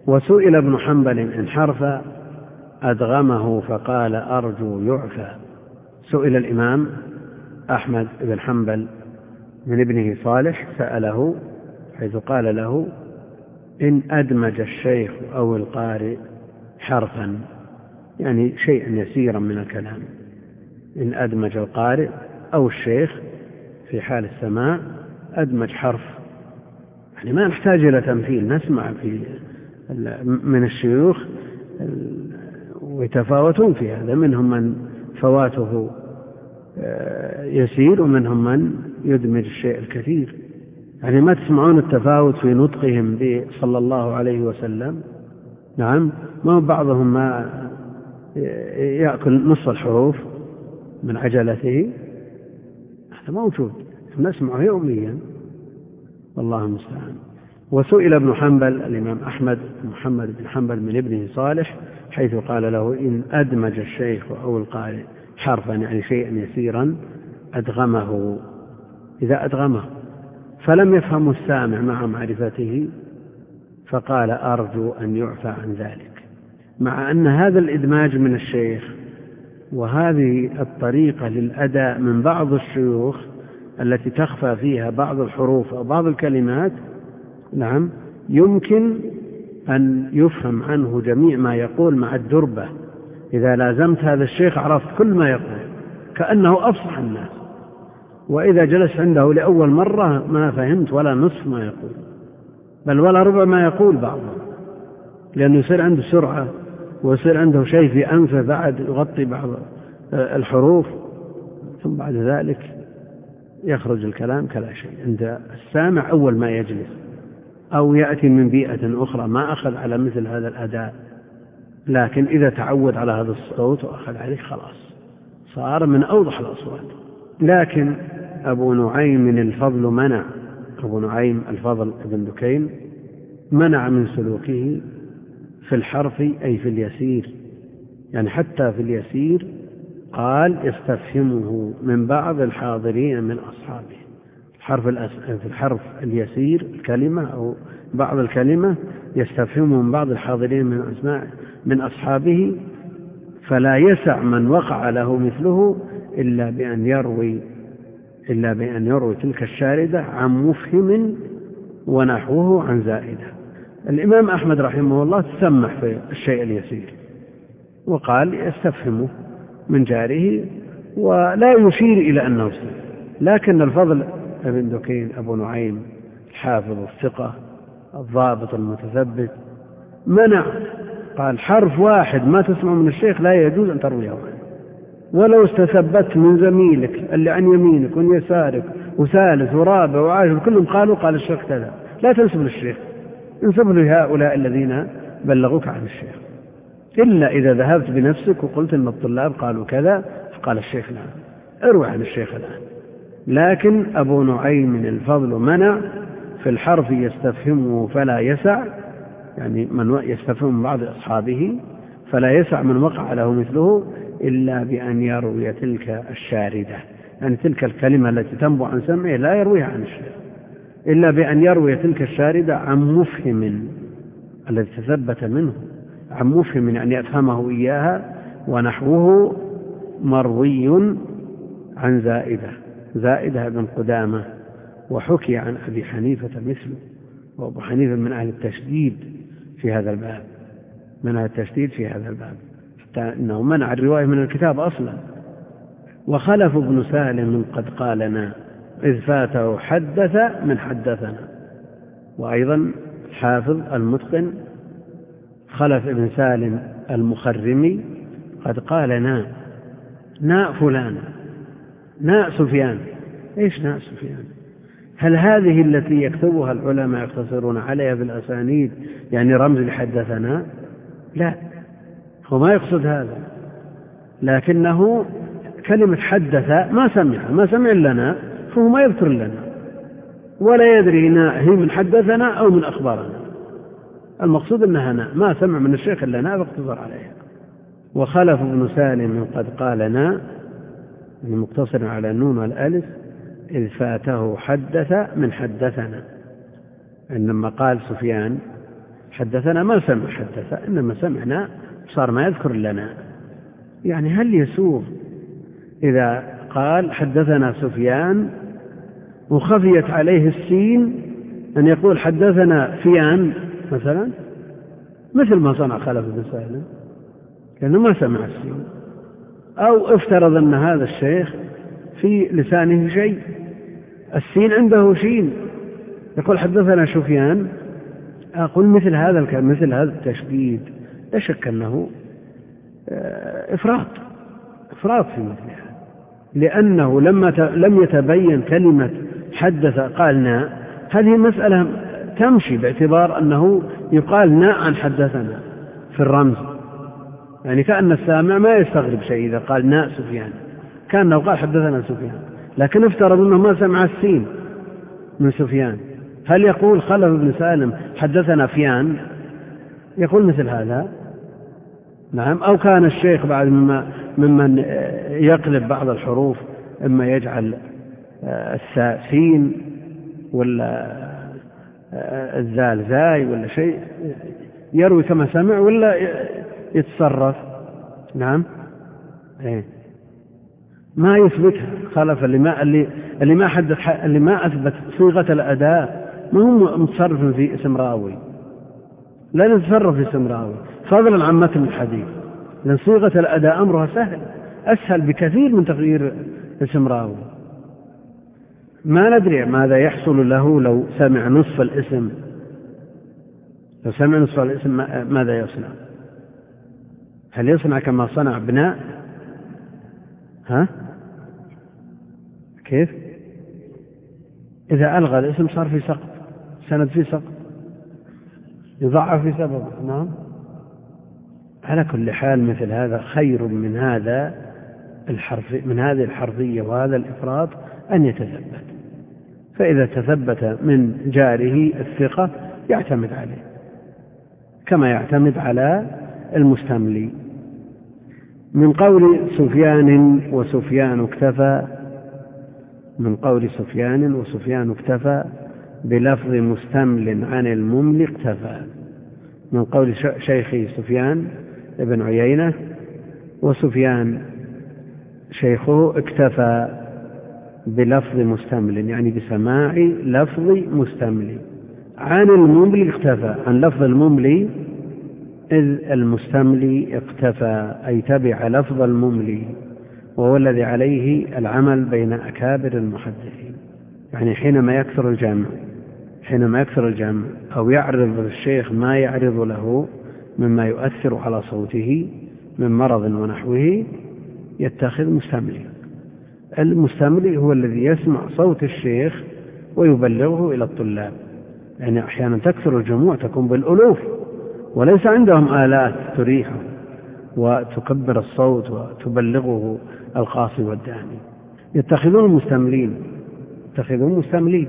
وسئل ابن حنبل إن حرف أدغمه فقال أرجو يعفى. سئل الإمام أحمد بن حنبل من ابنه صالح سأله حيث قال له إن أدمج الشيخ أو القارئ حرفا، يعني شيئا يسيرا من الكلام، إن أدمج القارئ أو الشيخ في حال السماع أدمج حرف، يعني ما نحتاج إلى تمثيل، نسمع في من الشيوخ ويتفاوتون في هذا، منهم من فواته يسير ومنهم من يدمج الشيء الكثير، يعني ما تسمعون التفاوت في نطقهم صلى الله عليه وسلم. نعم، ما بعضهم ما يأكل نصف الحروف من عجلته، هذا موجود نسمعه يوميا، والله المستعان. وسئل ابن حنبل الإمام أحمد محمد بن حنبل من ابنه صالح حيث قال له إن أدمج الشيخ أو القارئ حرفا، يعني شيئا يسيرا، أدغمه، إذا أدغمه فلم يفهم السامع مع معرفته فقال أرجو أن يعفى عن ذلك، مع أن هذا الإدماج من الشيخ وهذه الطريقة للأداء من بعض الشيوخ التي تخفى فيها بعض الحروف أو بعض الكلمات، نعم، يمكن أن يفهم عنه جميع ما يقول مع الدربة. إذا لازمت هذا الشيخ عرفت كل ما يقول كأنه أفصح الناس، وإذا جلس عنده لأول مرة ما فهمت ولا نصف ما يقول، بل ولا ربع ما يقول بعضه، لأنه يصير عنده سرعة ويصير عنده شيء في أنفه بعد يغطي بعض الحروف، ثم بعد ذلك يخرج الكلام كلا شيء عند السامع أول ما يجلس، أو يأتي من بيئة أخرى ما أخذ على مثل هذا الأداء، لكن إذا تعود على هذا الصوت وأخذ عليه خلاص صار من أوضح الأصوات. لكن أبو نعيم الفضل منع أبو نعيم الفضل بن دكين منع من سلوكه في الحرف أي في اليسير، يعني حتى في اليسير قال يستفهمه من بعض الحاضرين من أصحابه. الحرف في الحرف اليسير الكلمة أو بعض الكلمة يستفهمه من بعض الحاضرين من أسماء من أصحابه، فلا يسع من وقع له مثله إلا بأن يروي إلا بأن يروي تلك الشاردة عن مفهم ونحوه عن زائدة. الإمام أحمد رحمه الله تسمح في الشيء اليسير وقال يستفهمه من جاره ولا يشير إلى أنه سمع. لكن الفضل ابن دكين أبو نعيم الحافظ الثقة الضابط المتثبت منع، قال حرف واحد ما تسمع من الشيخ لا يجوز أن ترويه عنه، ولو استثبت من زميلك اللي عن يمينك وعن يسارك وثالث ورابع وعاشر كلهم قالوا قال الشيخ كذا، لا تنسب للشيخ، انسب لهؤلاء الذين بلغوك عن الشيخ، إلا إذا ذهبت بنفسك وقلت إن الطلاب قالوا كذا قال الشيخ نعم اروي عن الشيخ الآن. لكن أبو نعيم الفضل منع في الحرف يستفهمه فلا يسع، يعني من يستفهم بعض أصحابه فلا يسع من وقع له مثله إلا بأن يروي تلك الشاردة، يعني تلك الكلمة التي تنبع عن سمعه لا يرويها عن الشيخ إلا بأن يروي تلك الشاردة عن مفهم الذي تثبت منه، عن مفهم يعني يفهمه إياها، ونحوه مروي عن زائدة زائدة بن قدامة. وحكي عن أبي حنيفة مثله، وأبو حنيفة من أهل التشديد في هذا الباب من أهل التشديد في هذا الباب حتى أنه منع الرواية من الكتاب أصلا. وخلف بن سالم قد قالنا إذ فاته حدث من حدثنا. وأيضا حافظ المتقن خلف بن سالم المخرمي قد قال نا ناء فلان ناء سفيان. إيش ناء سفيان؟ هل هذه التي يكتبها العلماء يقتصرون عليها بالأسانيد يعني رمز لحدثنا؟ لا، هو ما يقصد هذا، لكنه كلمة حدث ما سمع ما سمع لنا، فهو ما يذكر لنا ولا يدري ناء هي من حدثنا أو من أخبارنا، المقصود أنها ناء ما سمع من الشيخ إلا ناء فاقتصر عليها. وخلف بن سالم قد قال ناء يعني مقتصر على النون والألف إذ فاته حدث من حدثنا، إنما قال سفيان حدثنا ما سمع حدث، إنما سمعنا صار ما يذكر لنا. يعني هل يسوغ إذا قال حدثنا سفيان وخفيت عليه السين أن يقول حدثنا فيان مثلا، مثل ما صنع خلف بن سالم لأنه ما سمع السين، أو افترض أن هذا الشيخ في لسانه شيء، السين عنده شين، يقول حدثنا سفيان، أقول مثل هذا الكلام مثل هذا التشديد لا شك أنه إفراط إفراط في مثلها، لأنه لما لم يتبين كلمة حدث قال ناء، هذه مسألة تمشي باعتبار أنه يقال ناء عن حدثنا في الرمز، يعني كأن السامع ما يستغرب شيء إذا قال ناء سفيان، كأنه قال حدثنا سفيان، لكن افترض أنه ما سمع السين من سفيان، هل يقول خلف بن سالم حدثنا فيان؟ يقول مثل هذا؟ نعم. أو كان الشيخ بعد مما ممن يقلب بعض الحروف، إما يجعل السين ولا الزال زاي ولا شيء، يروي كما سمع ولا يتصرف. نعم. إيه. ما يثبتها خلف اللي ما اللي اللي ما حدث اللي ما أثبت صيغة الأداء، ما هو متصرف في اسم راوي، لا نتصرف في اسم راوي فضلا عن متن الحديث، لأن صيغة الأداء أمرها سهل أسهل بكثير من تغيير اسم راوي. ما ندري ماذا يحصل له لو سمع نصف الاسم، لو سمع نصف الاسم ماذا يصنع؟ هل يصنع كما صنع بناء؟ ها؟ كيف؟ إذا ألغى الاسم صار في سقط، سند في سقط، يضعف في سبب. نعم. على كل حال مثل هذا خير من هذا الحرف، من هذه الحرفية وهذا الإفراط أن يتثبت، فإذا تثبت من جاره الثقة يعتمد عليه كما يعتمد على المستملي. من قول سفيان وسفيان اكتفى، من قول سفيان وسفيان اكتفى بلفظ مستمل عن المملي اكتفى، من قول شيخي سفيان ابن عيينة وسفيان شيخه اكتفى بلفظ مستمل، يعني بسماع لفظ مستمل عن المملي اكتفى، عن لفظ المملي إذ المستملي اقتفى أي تبع لفظ المملي، وهو الذي عليه العمل بين أكابر المحدثين. يعني حينما يكثر الجمع حينما يكثر الجمع أو يعرض الشيخ ما يعرض له مما يؤثر على صوته من مرض ونحوه يتخذ مستملي. المستملي هو الذي يسمع صوت الشيخ ويبلغه إلى الطلاب، يعني أحيانا تكثر الجموع تكون بالألوف وليس عندهم آلات تريحه وتكبر الصوت وتبلغه القاصي والداني، يتخذون المستملين يتخذون مستملين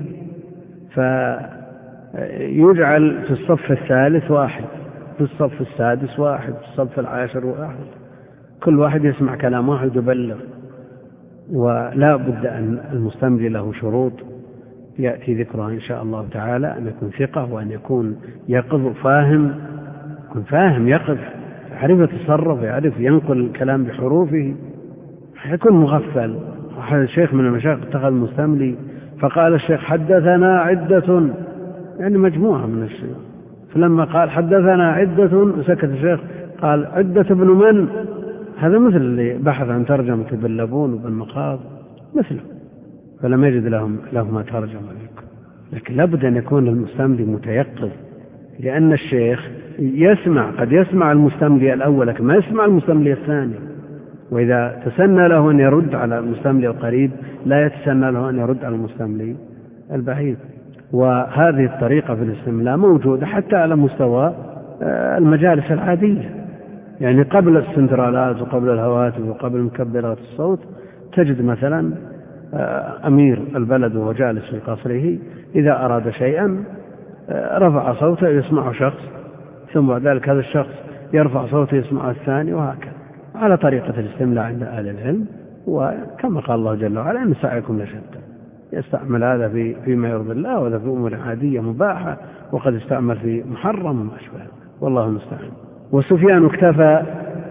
فيجعل في الصف الثالث واحد، في الصف السادس واحد، في الصف العاشر واحد، كل واحد يسمع كلام واحد يبلغ. ولا بد أن المستملي له شروط يأتي ذكرها إن شاء الله تعالى، أن يكون ثقة، وأن يكون يقظ فاهم، يكون فاهم يقظ، يعرف يتصرف، يعرف ينقل الكلام بحروفه، يكون مغفل. أحد الشيخ من المشايخ اتخذ مستملي فقال الشيخ حدثنا عدة، يعني مجموعة من الشيخ، فلما قال حدثنا عدة سكت الشيخ قال عدة ابن من؟ هذا مثل اللي بحث عن ترجمة ابن لبون وابن مخاض مثله، فلم يجد لهم لهما ترجمة. لكن لابد أن يكون المستملي متيقظ، لأن الشيخ يسمع، قد يسمع المستملي الأول لكن ما يسمع المستملي الثاني، وإذا تسنى له أن يرد على المستملي القريب لا يتسنى له أن يرد على المستملي البعيد. وهذه الطريقة في الاستملاء موجودة حتى على مستوى المجالس العادية، يعني قبل السنترالات وقبل الهواتف وقبل مكبرات الصوت تجد مثلا أمير البلد وهو جالس في قصره إذا أراد شيئا رفع صوته يسمعه شخص، ثم بعد ذلك هذا الشخص يرفع صوته يسمعه الثاني، وهكذا على طريقة الاستملاء عند أهل العلم. وكما قال الله جل وعلا إن سعيكم لشتى، يستعمل هذا في فيما يرضي الله، وهذا في أمور عادية مباحة، وقد استعمل في محرم وما أشبه، والله المستعان. وسفيان اكتفى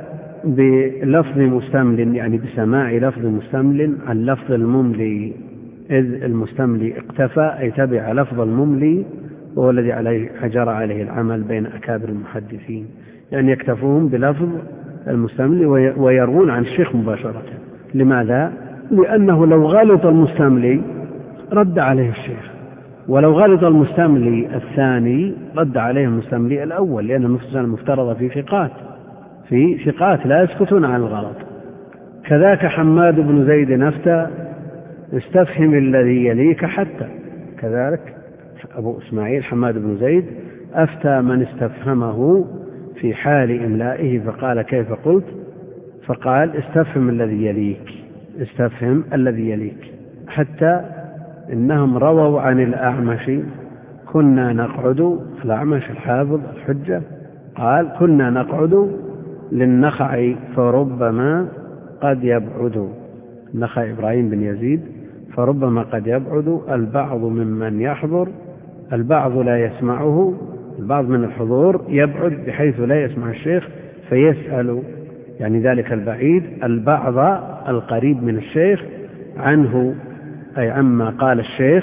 بلفظ مستمل، يعني بسماع لفظ مستمل عن لفظ المملي، إذ المستملي اقتفى أي تبع لفظ المملي، وهو الذي عليه حجر عليه العمل بين أكابر المحدثين، يعني يكتفون بلفظ المستملي ويروون عن الشيخ مباشرة. لماذا؟ لأنه لو غلط المستملي رد عليه الشيخ، ولو غلط المستملي الثاني رد عليه المستملي الأول، لأن المفترض في ثقات في ثقات لا يسكتون عن الغلط. كذاك حماد بن زيد أفتى استفهم الذي يليك حتى، كذلك أبو إسماعيل حماد بن زيد أفتى من استفهمه في حال إملائه فقال كيف قلت، فقال استفهم الذي يليك، استفهم الذي يليك. حتى إنهم رووا عن الأعمش كنا نقعد، الأعمش الحافظ الحجة قال كنا نقعد للنخع فربما قد يبعد، النخع إبراهيم بن يزيد، فربما قد يبعد البعض ممن يحضر، البعض لا يسمعه، البعض من الحضور يبعد بحيث لا يسمع الشيخ فيسأل، يعني ذلك البعيد البعض القريب من الشيخ عنه، أي عما قال الشيخ،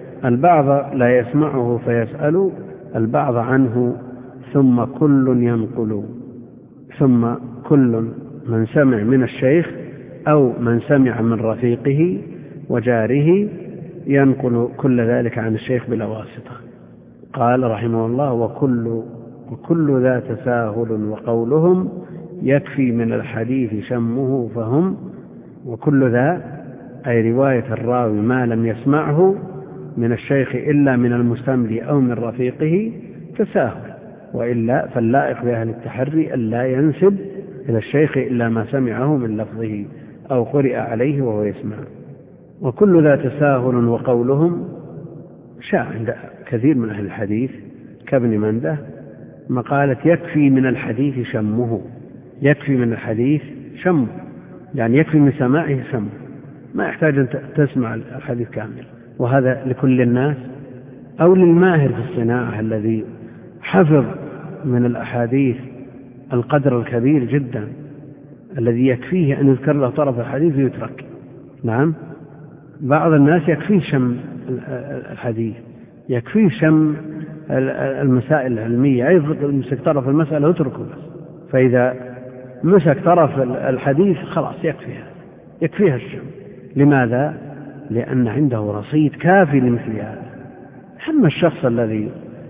البعض لا يسمعه فيسأل البعض عنه، ثم كل ينقل، ثم كل من سمع من الشيخ أو من سمع من رفيقه وجاره ينقل كل ذلك عن الشيخ بلا واسطة. قال رحمه الله وكل, وكل ذا تساهل وقولهم يكفي من الحديث شمه فهم، وكل ذا أي رواية الراوي ما لم يسمعه من الشيخ إلا من المستملي أو من رفيقه تساهل، وإلا فاللائق بأهل التحري ألا ينسب إلى الشيخ إلا ما سمعه من لفظه أو قرئ عليه وهو يسمع. وكل ذا تساهل وقولهم شاع عند كثير من أهل الحديث كابن منده مقالة يكفي من الحديث شمه، يكفي من الحديث شمه، يعني يكفي من سماعه شمه، ما يحتاج أن تسمع الحديث كامل. وهذا لكل الناس أو للماهر في الصناعة الذي حفظ من الأحاديث القدر الكبير جدا الذي يكفيه أن يذكر له طرف الحديث ويترك. نعم، بعض الناس يكفيه شم الحديث، يكفيه شم المسائل العلمية، يمسك طرف المسألة ويتركه بس، فإذا مسك طرف الحديث خلاص يكفيها يكفيها الشم. لماذا؟ لأن عنده رصيد كافي لمثل هذا. أما الشخص الذي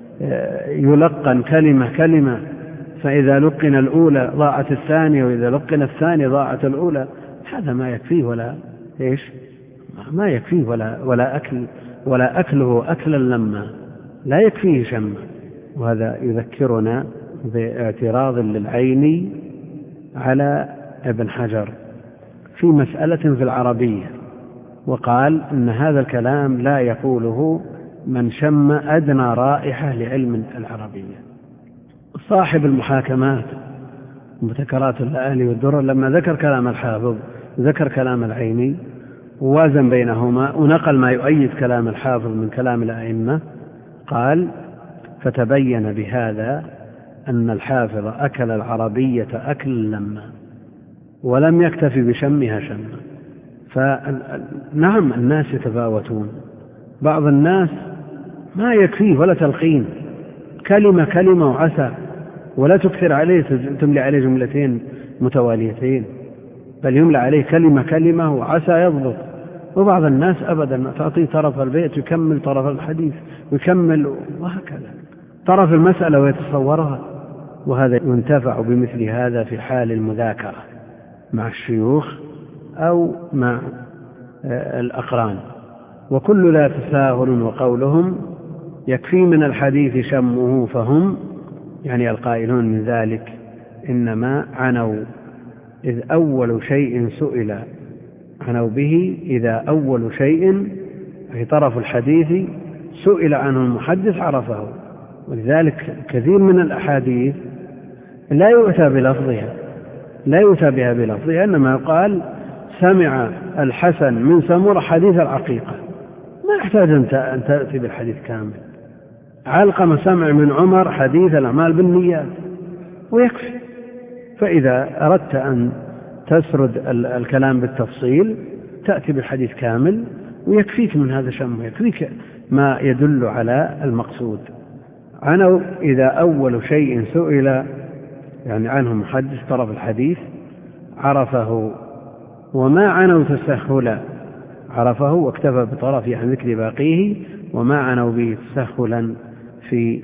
يلقن كلمة كلمة فإذا لقن الأولى ضاعت الثانية، وإذا لقن الثانية ضاعت الأولى، هذا ما يكفيه ولا إيش ما يكفيه ولا ولا أكل ولا أكله أكلا لما لا يكفيه شم. وهذا يذكرنا باعتراض للعيني على ابن حجر في مسألة في العربية، وقال إن هذا الكلام لا يقوله من شم أدنى رائحة لعلم العربية. صاحب المحاكمات مبتكرات اللآلي والدرر لما ذكر كلام الحافظ ذكر كلام العيني ووازن بينهما ونقل ما يؤيد كلام الحافظ من كلام الأئمة، قال فتبين بهذا أن الحافظ أكل العربية أكل لما ولم يكتفي بشمها شما. فنعم الناس يتفاوتون، بعض الناس ما يكفيه ولا تلقين كلمة كلمة وعسى، ولا تكثر عليه تملي عليه جملتين متواليتين، بل يملى عليه كلمة كلمة وعسى يضبط. وبعض الناس أبدا تعطيه طرف البيت يكمل طرف الحديث ويكمل، وهكذا طرف المسألة ويتصورها. وهذا ينتفع بمثل هذا في حال المذاكرة مع الشيوخ أو مع الأقران. وكل لا تساهل وقولهم يكفي من الحديث شمه فهم، يعني القائلون من ذلك إنما عنوا إذ أول شيء سئل عنوا به إذا أول شيء في طرف الحديث سئل عنه المحدث عرفه. ولذلك كثير من الأحاديث لا يؤتى بلفظها لا يؤتى بها بلفظها، إنما يقال سمع الحسن من سمر حديث العقيقة، يحتاج أن تأتي بالحديث كامل. علقمة سمع من عمر حديث الأعمال بالنيات ويكفي. فإذا أردت أن تسرد الكلام بالتفصيل تأتي بالحديث كامل ويكفيك من هذا شم، ويكفيك ما يدل على المقصود. عنوا إذا أول شيء سئل يعني عنه محدث طرف الحديث عرفه، وما عنوا تسهلا عرفه واكتفى بطرفه عن ذكر باقيه، وما عنوا به تسهلا في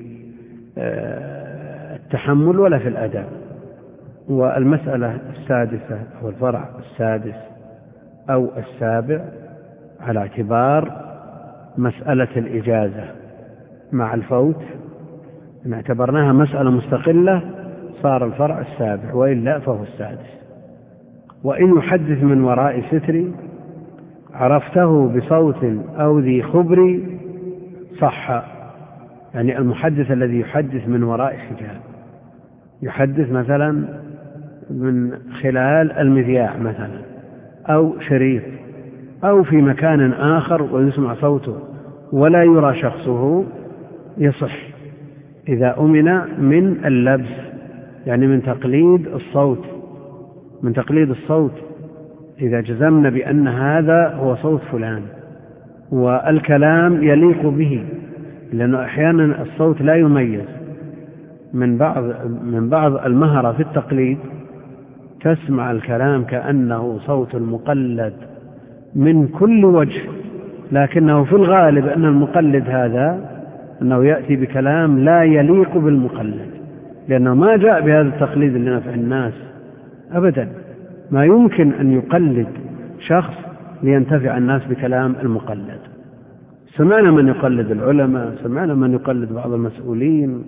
التحمل ولا في الأداء. والمسألة السادسة أو الفرع السادس أو السابع على اعتبار مسألة الإجازة مع الفوت، إن اعتبرناها مسألة مستقلة صار الفرع السابع، وإلا فهو السادس. وإن يحدث من وراء ستر عرفته بصوت أو ذي خبر صح، يعني المحدث الذي يحدث من وراء حجاب، يحدث مثلا من خلال المذياع مثلا أو شريط أو في مكان آخر ويسمع صوته ولا يرى شخصه، يصح إذا أمن من اللبس، يعني من تقليد الصوت من تقليد الصوت إذا جزمنا بأن هذا هو صوت فلان والكلام يليق به، لأنه أحيانا الصوت لا يميز. من بعض من بعض المهرة في التقليد تسمع الكلام كأنه صوت المقلد من كل وجه، لكنه في الغالب أن المقلد هذا أنه يأتي بكلام لا يليق بالمقلد، لأنه ما جاء بهذا التقليد لنفع الناس أبدا. ما يمكن أن يقلد شخص لينتفع الناس بكلام المقلد. سمعنا من يقلد العلماء، سمعنا من يقلد بعض المسؤولين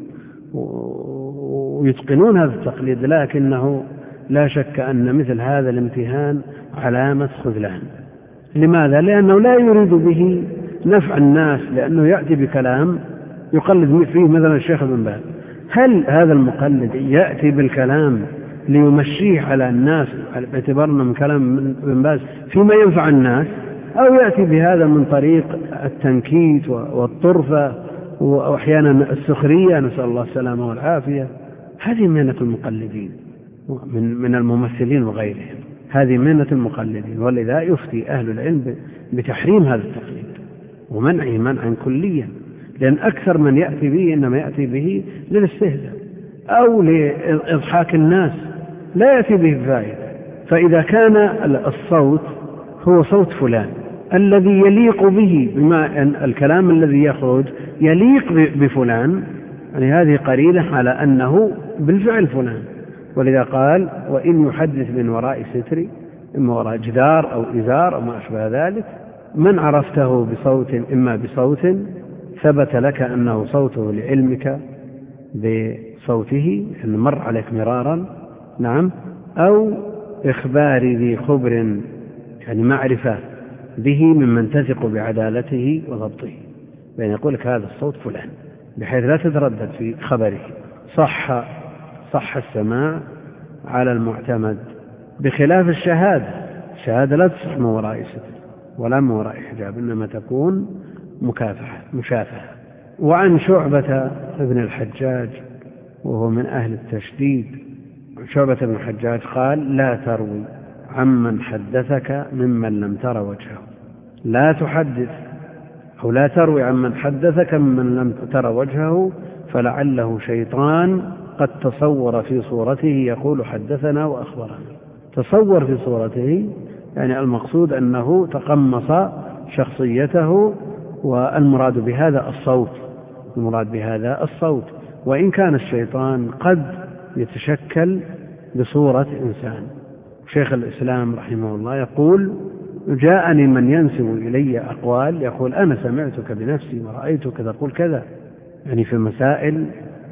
ويتقنون هذا التقليد، لكنه لا شك أن مثل هذا الامتهان علامة خذلان. لماذا؟ لأنه لا يريد به نفع الناس، لأنه يأتي بكلام يقلد فيه مثلا الشيخ ابن باز. هل هذا المقلد يأتي بالكلام ليمشيه على الناس باعتبارنا من كلام ابن باز فيما ينفع الناس، أو يأتي بهذا من طريق التنكيت والطرفة وأحيانا السخرية، نسأل الله السلامة والعافية؟ هذه مهنة المقلدين من من الممثلين وغيرهم، هذه مهنة المقلدين. ولذا يفتي أهل العلم بتحريم هذا التقليد ومنعه منعا كليا، لأن أكثر من يأتي به إنما يأتي به للاستهزاء أو لإضحاك الناس، لا يأتي به بفائدة. فإذا كان الصوت هو صوت فلان الذي يليق به، بما أن الكلام الذي يخرج يليق بفلان، يعني هذه قرينة على أنه بالفعل فلان. ولذا قال وإن يحدث من وراء ستر، إما وراء جدار أو إزار أو ما أشبه ذلك، من عرفته بصوت إما بصوت ثبت لك أنه صوته لعلمك بصوته أن مر عليك مرارا، نعم، أو إخبار ذي خبر يعني معرفة به ممن تثق بعدالته وضبطه، بأن يقول لك هذا الصوت فلان بحيث لا تتردد في خبره. صح صح السماع على المعتمد، بخلاف الشهادة. الشهادة لا تصح من وراء ستر ولا من وراء حجاب، إنما تكون مكافحة مشافهة. وعن شعبة ابن الحجاج وهو من أهل التشديد، شعبة ابن الحجاج قال لا تروي عمن حدثك ممن لم تر وجهه، لا تحدث أو لا تروي عمن حدثك ممن لم تر وجهه، فلعله شيطان قد تصور في صورته يقول حدثنا وأخبرنا. تصور في صورته يعني المقصود أنه تقمص شخصيته، والمراد بهذا الصوت المراد بهذا الصوت وإن كان الشيطان قد يتشكل بصورة إنسان. شيخ الإسلام رحمه الله يقول جاءني من ينسب إلي أقوال يقول أنا سمعتك بنفسي ورأيتك تقول كذا، يعني في مسائل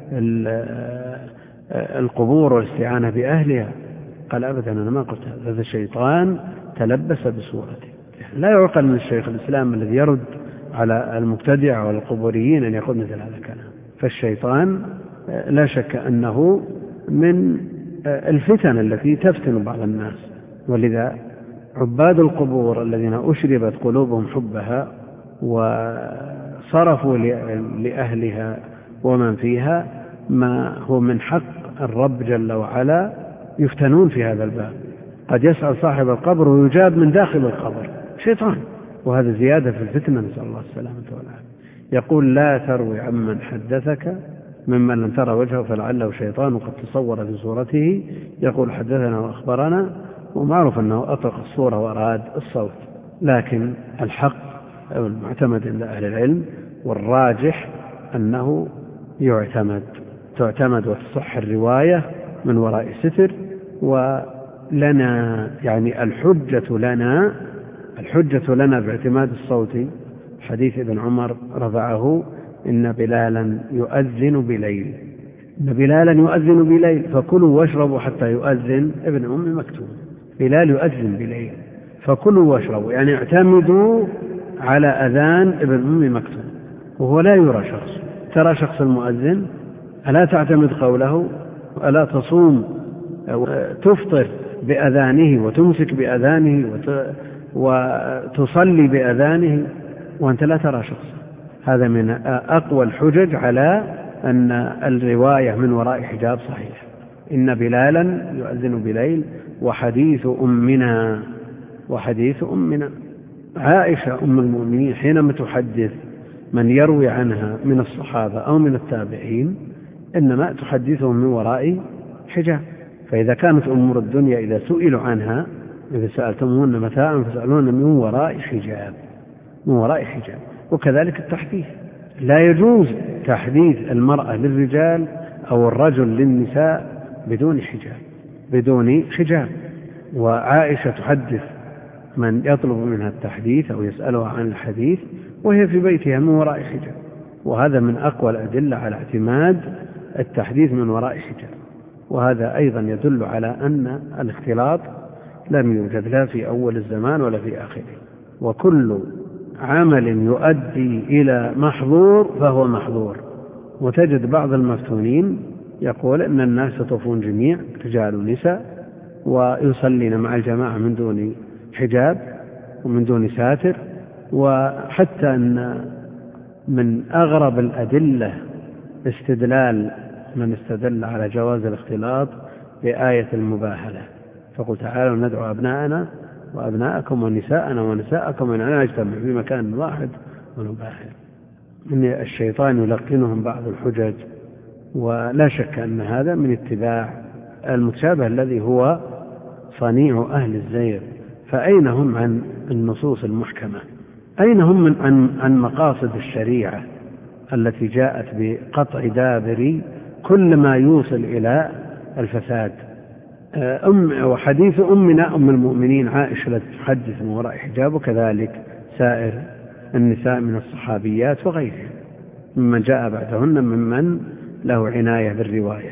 القبور والاستعانة بأهلها. قال أبدا أنا ما قلت هذا، الشيطان تلبس بصورته. لا يعقل من الشيخ الإسلام الذي يرد على المبتدع والقبوريين أن يقول مثل هذا الكلام. فالشيطان لا شك أنه من الفتن التي تفتن بعض الناس، ولذا عباد القبور الذين أشربت قلوبهم حبها وصرفوا لأهلها ومن فيها ما هو من حق الرب جل وعلا، يفتنون في هذا الباب. قد يسأل صاحب القبر ويجاب من داخل القبر شيطان، وهذا زيادة في الفتنة، نسأل الله السلامة والعافية. يقول لا تروي عمن حدثك ممن لم ترى وجهه فلعله شيطان قد تصور في صورته يقول حدثنا وأخبرنا، ومعروف أنه أطلق الصورة وأراد الصوت. لكن الحق المعتمد عند أهل العلم والراجح أنه يعتمد تعتمد وتصح الرواية من وراء ستر. ولنا يعني الحجة لنا الحجة لنا باعتماد الصوت حديث ابن عمر رفعه إن بلالا يؤذن بليل إن بلالا يؤذن بليل فكلوا واشربوا حتى يؤذن ابن أم مكتوم. بلال يؤذن بليل فكلوا واشربوا، يعني اعتمدوا على أذان ابن أم مكتوم، وهو لا يرى شخص. ترى شخص المؤذن ألا تعتمد قوله؟ ألا تصوم تفطر بأذانه وتمسك بأذانه وتصلي بأذانه وأنت لا ترى شخص؟ هذا من أقوى الحجج على أن الرواية من وراء حجاب صحيح. إن بلالا يؤذن بليل وحديث أمنا وحديث أمنا عائشة أم المؤمنين حينما تحدث من يروي عنها من الصحابة أو من التابعين إنما تحدثهم من وراء حجاب. فإذا كانت أمور الدنيا إذا سئلوا عنها إذا سألتمون متاعا فسألون من وراء حجاب من وراء حجاب. وكذلك التحديث، لا يجوز تحديث المرأة للرجال أو الرجل للنساء بدون حجاب بدون حجاب. وعائشة تحدث من يطلب منها التحديث أو يسألها عن الحديث وهي في بيتها من وراء حجاب، وهذا من أقوى الأدلة على اعتماد التحديث من وراء حجاب. وهذا أيضا يدل على أن الاختلاط لم يوجد لا في أول الزمان ولا في آخره، وكل عمل يؤدي إلى محظور فهو محظور. وتجد بعض المفتونين يقول إن الناس يطوفون جميع رجال ونساء ويصلين مع الجماعة من دون حجاب ومن دون ساتر. وحتى أن من أغرب الأدلة استدلال من استدل على جواز الاختلاط بآية المباهلة، فقل تعالوا ندعو أبناءنا وأبناءكم ونساءنا ونساءكم أن نجتمع في مكان واحد ونباهل. إن الشيطان يلقنهم بعض الحجج، ولا شك أن هذا من اتباع المتشابه الذي هو صنيع أهل الزيغ. فأين هم عن النصوص المحكمة؟ أين هم من عن, عن مقاصد الشريعة التي جاءت بقطع دابر كل ما يوصل إلى الفساد؟ أم وحديث أمنا أم المؤمنين عائشة التي تحدث من وراء حجاب، وكذلك سائر النساء من الصحابيات وغيرهم ممن جاء بعدهن ممن له عناية بالرواية.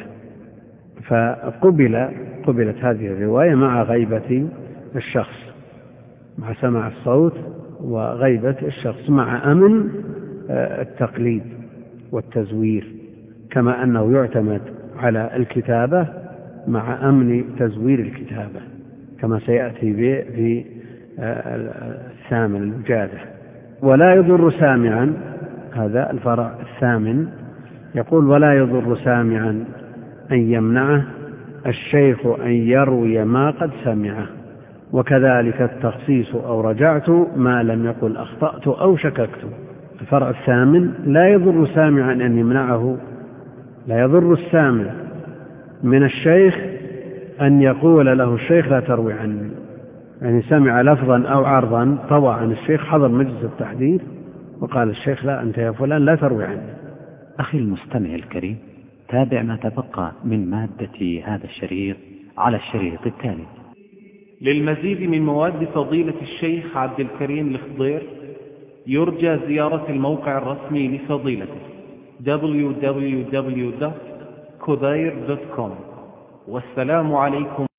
فقبل قبلت هذه الرواية مع غيبة الشخص، مع سماع الصوت وغيبة الشخص، مع أمن التقليد والتزوير، كما أنه يعتمد على الكتابة مع أمن تزوير الكتابة كما سيأتي به في الثامن الوجادة. ولا يضر سامعا، هذا الفرع الثامن، يقول ولا يضر سامعا أن يمنعه الشيخ أن يروي ما قد سمعه، وكذلك التخصيص أو رجعت ما لم يقل أخطأت أو شككت. الفرع الثامن لا يضر سامعا أن يمنعه، لا يضر السامع من الشيخ أن يقول له الشيخ لا تروي عني، يعني سمع لفظا أو عرضا طوى عن الشيخ، حضر مجلس التحديث وقال الشيخ لا أنت يا فلان لا تروي عني. أخي المستمع الكريم، تابع ما تبقى من مادة هذا الشريط على الشريط التالي. للمزيد من مواد فضيلة الشيخ عبد الكريم الخضير يرجى زيارة الموقع الرسمي لفضيلته دبليو دبليو دبليو دوت خضير دوت كوم. والسلام عليكم.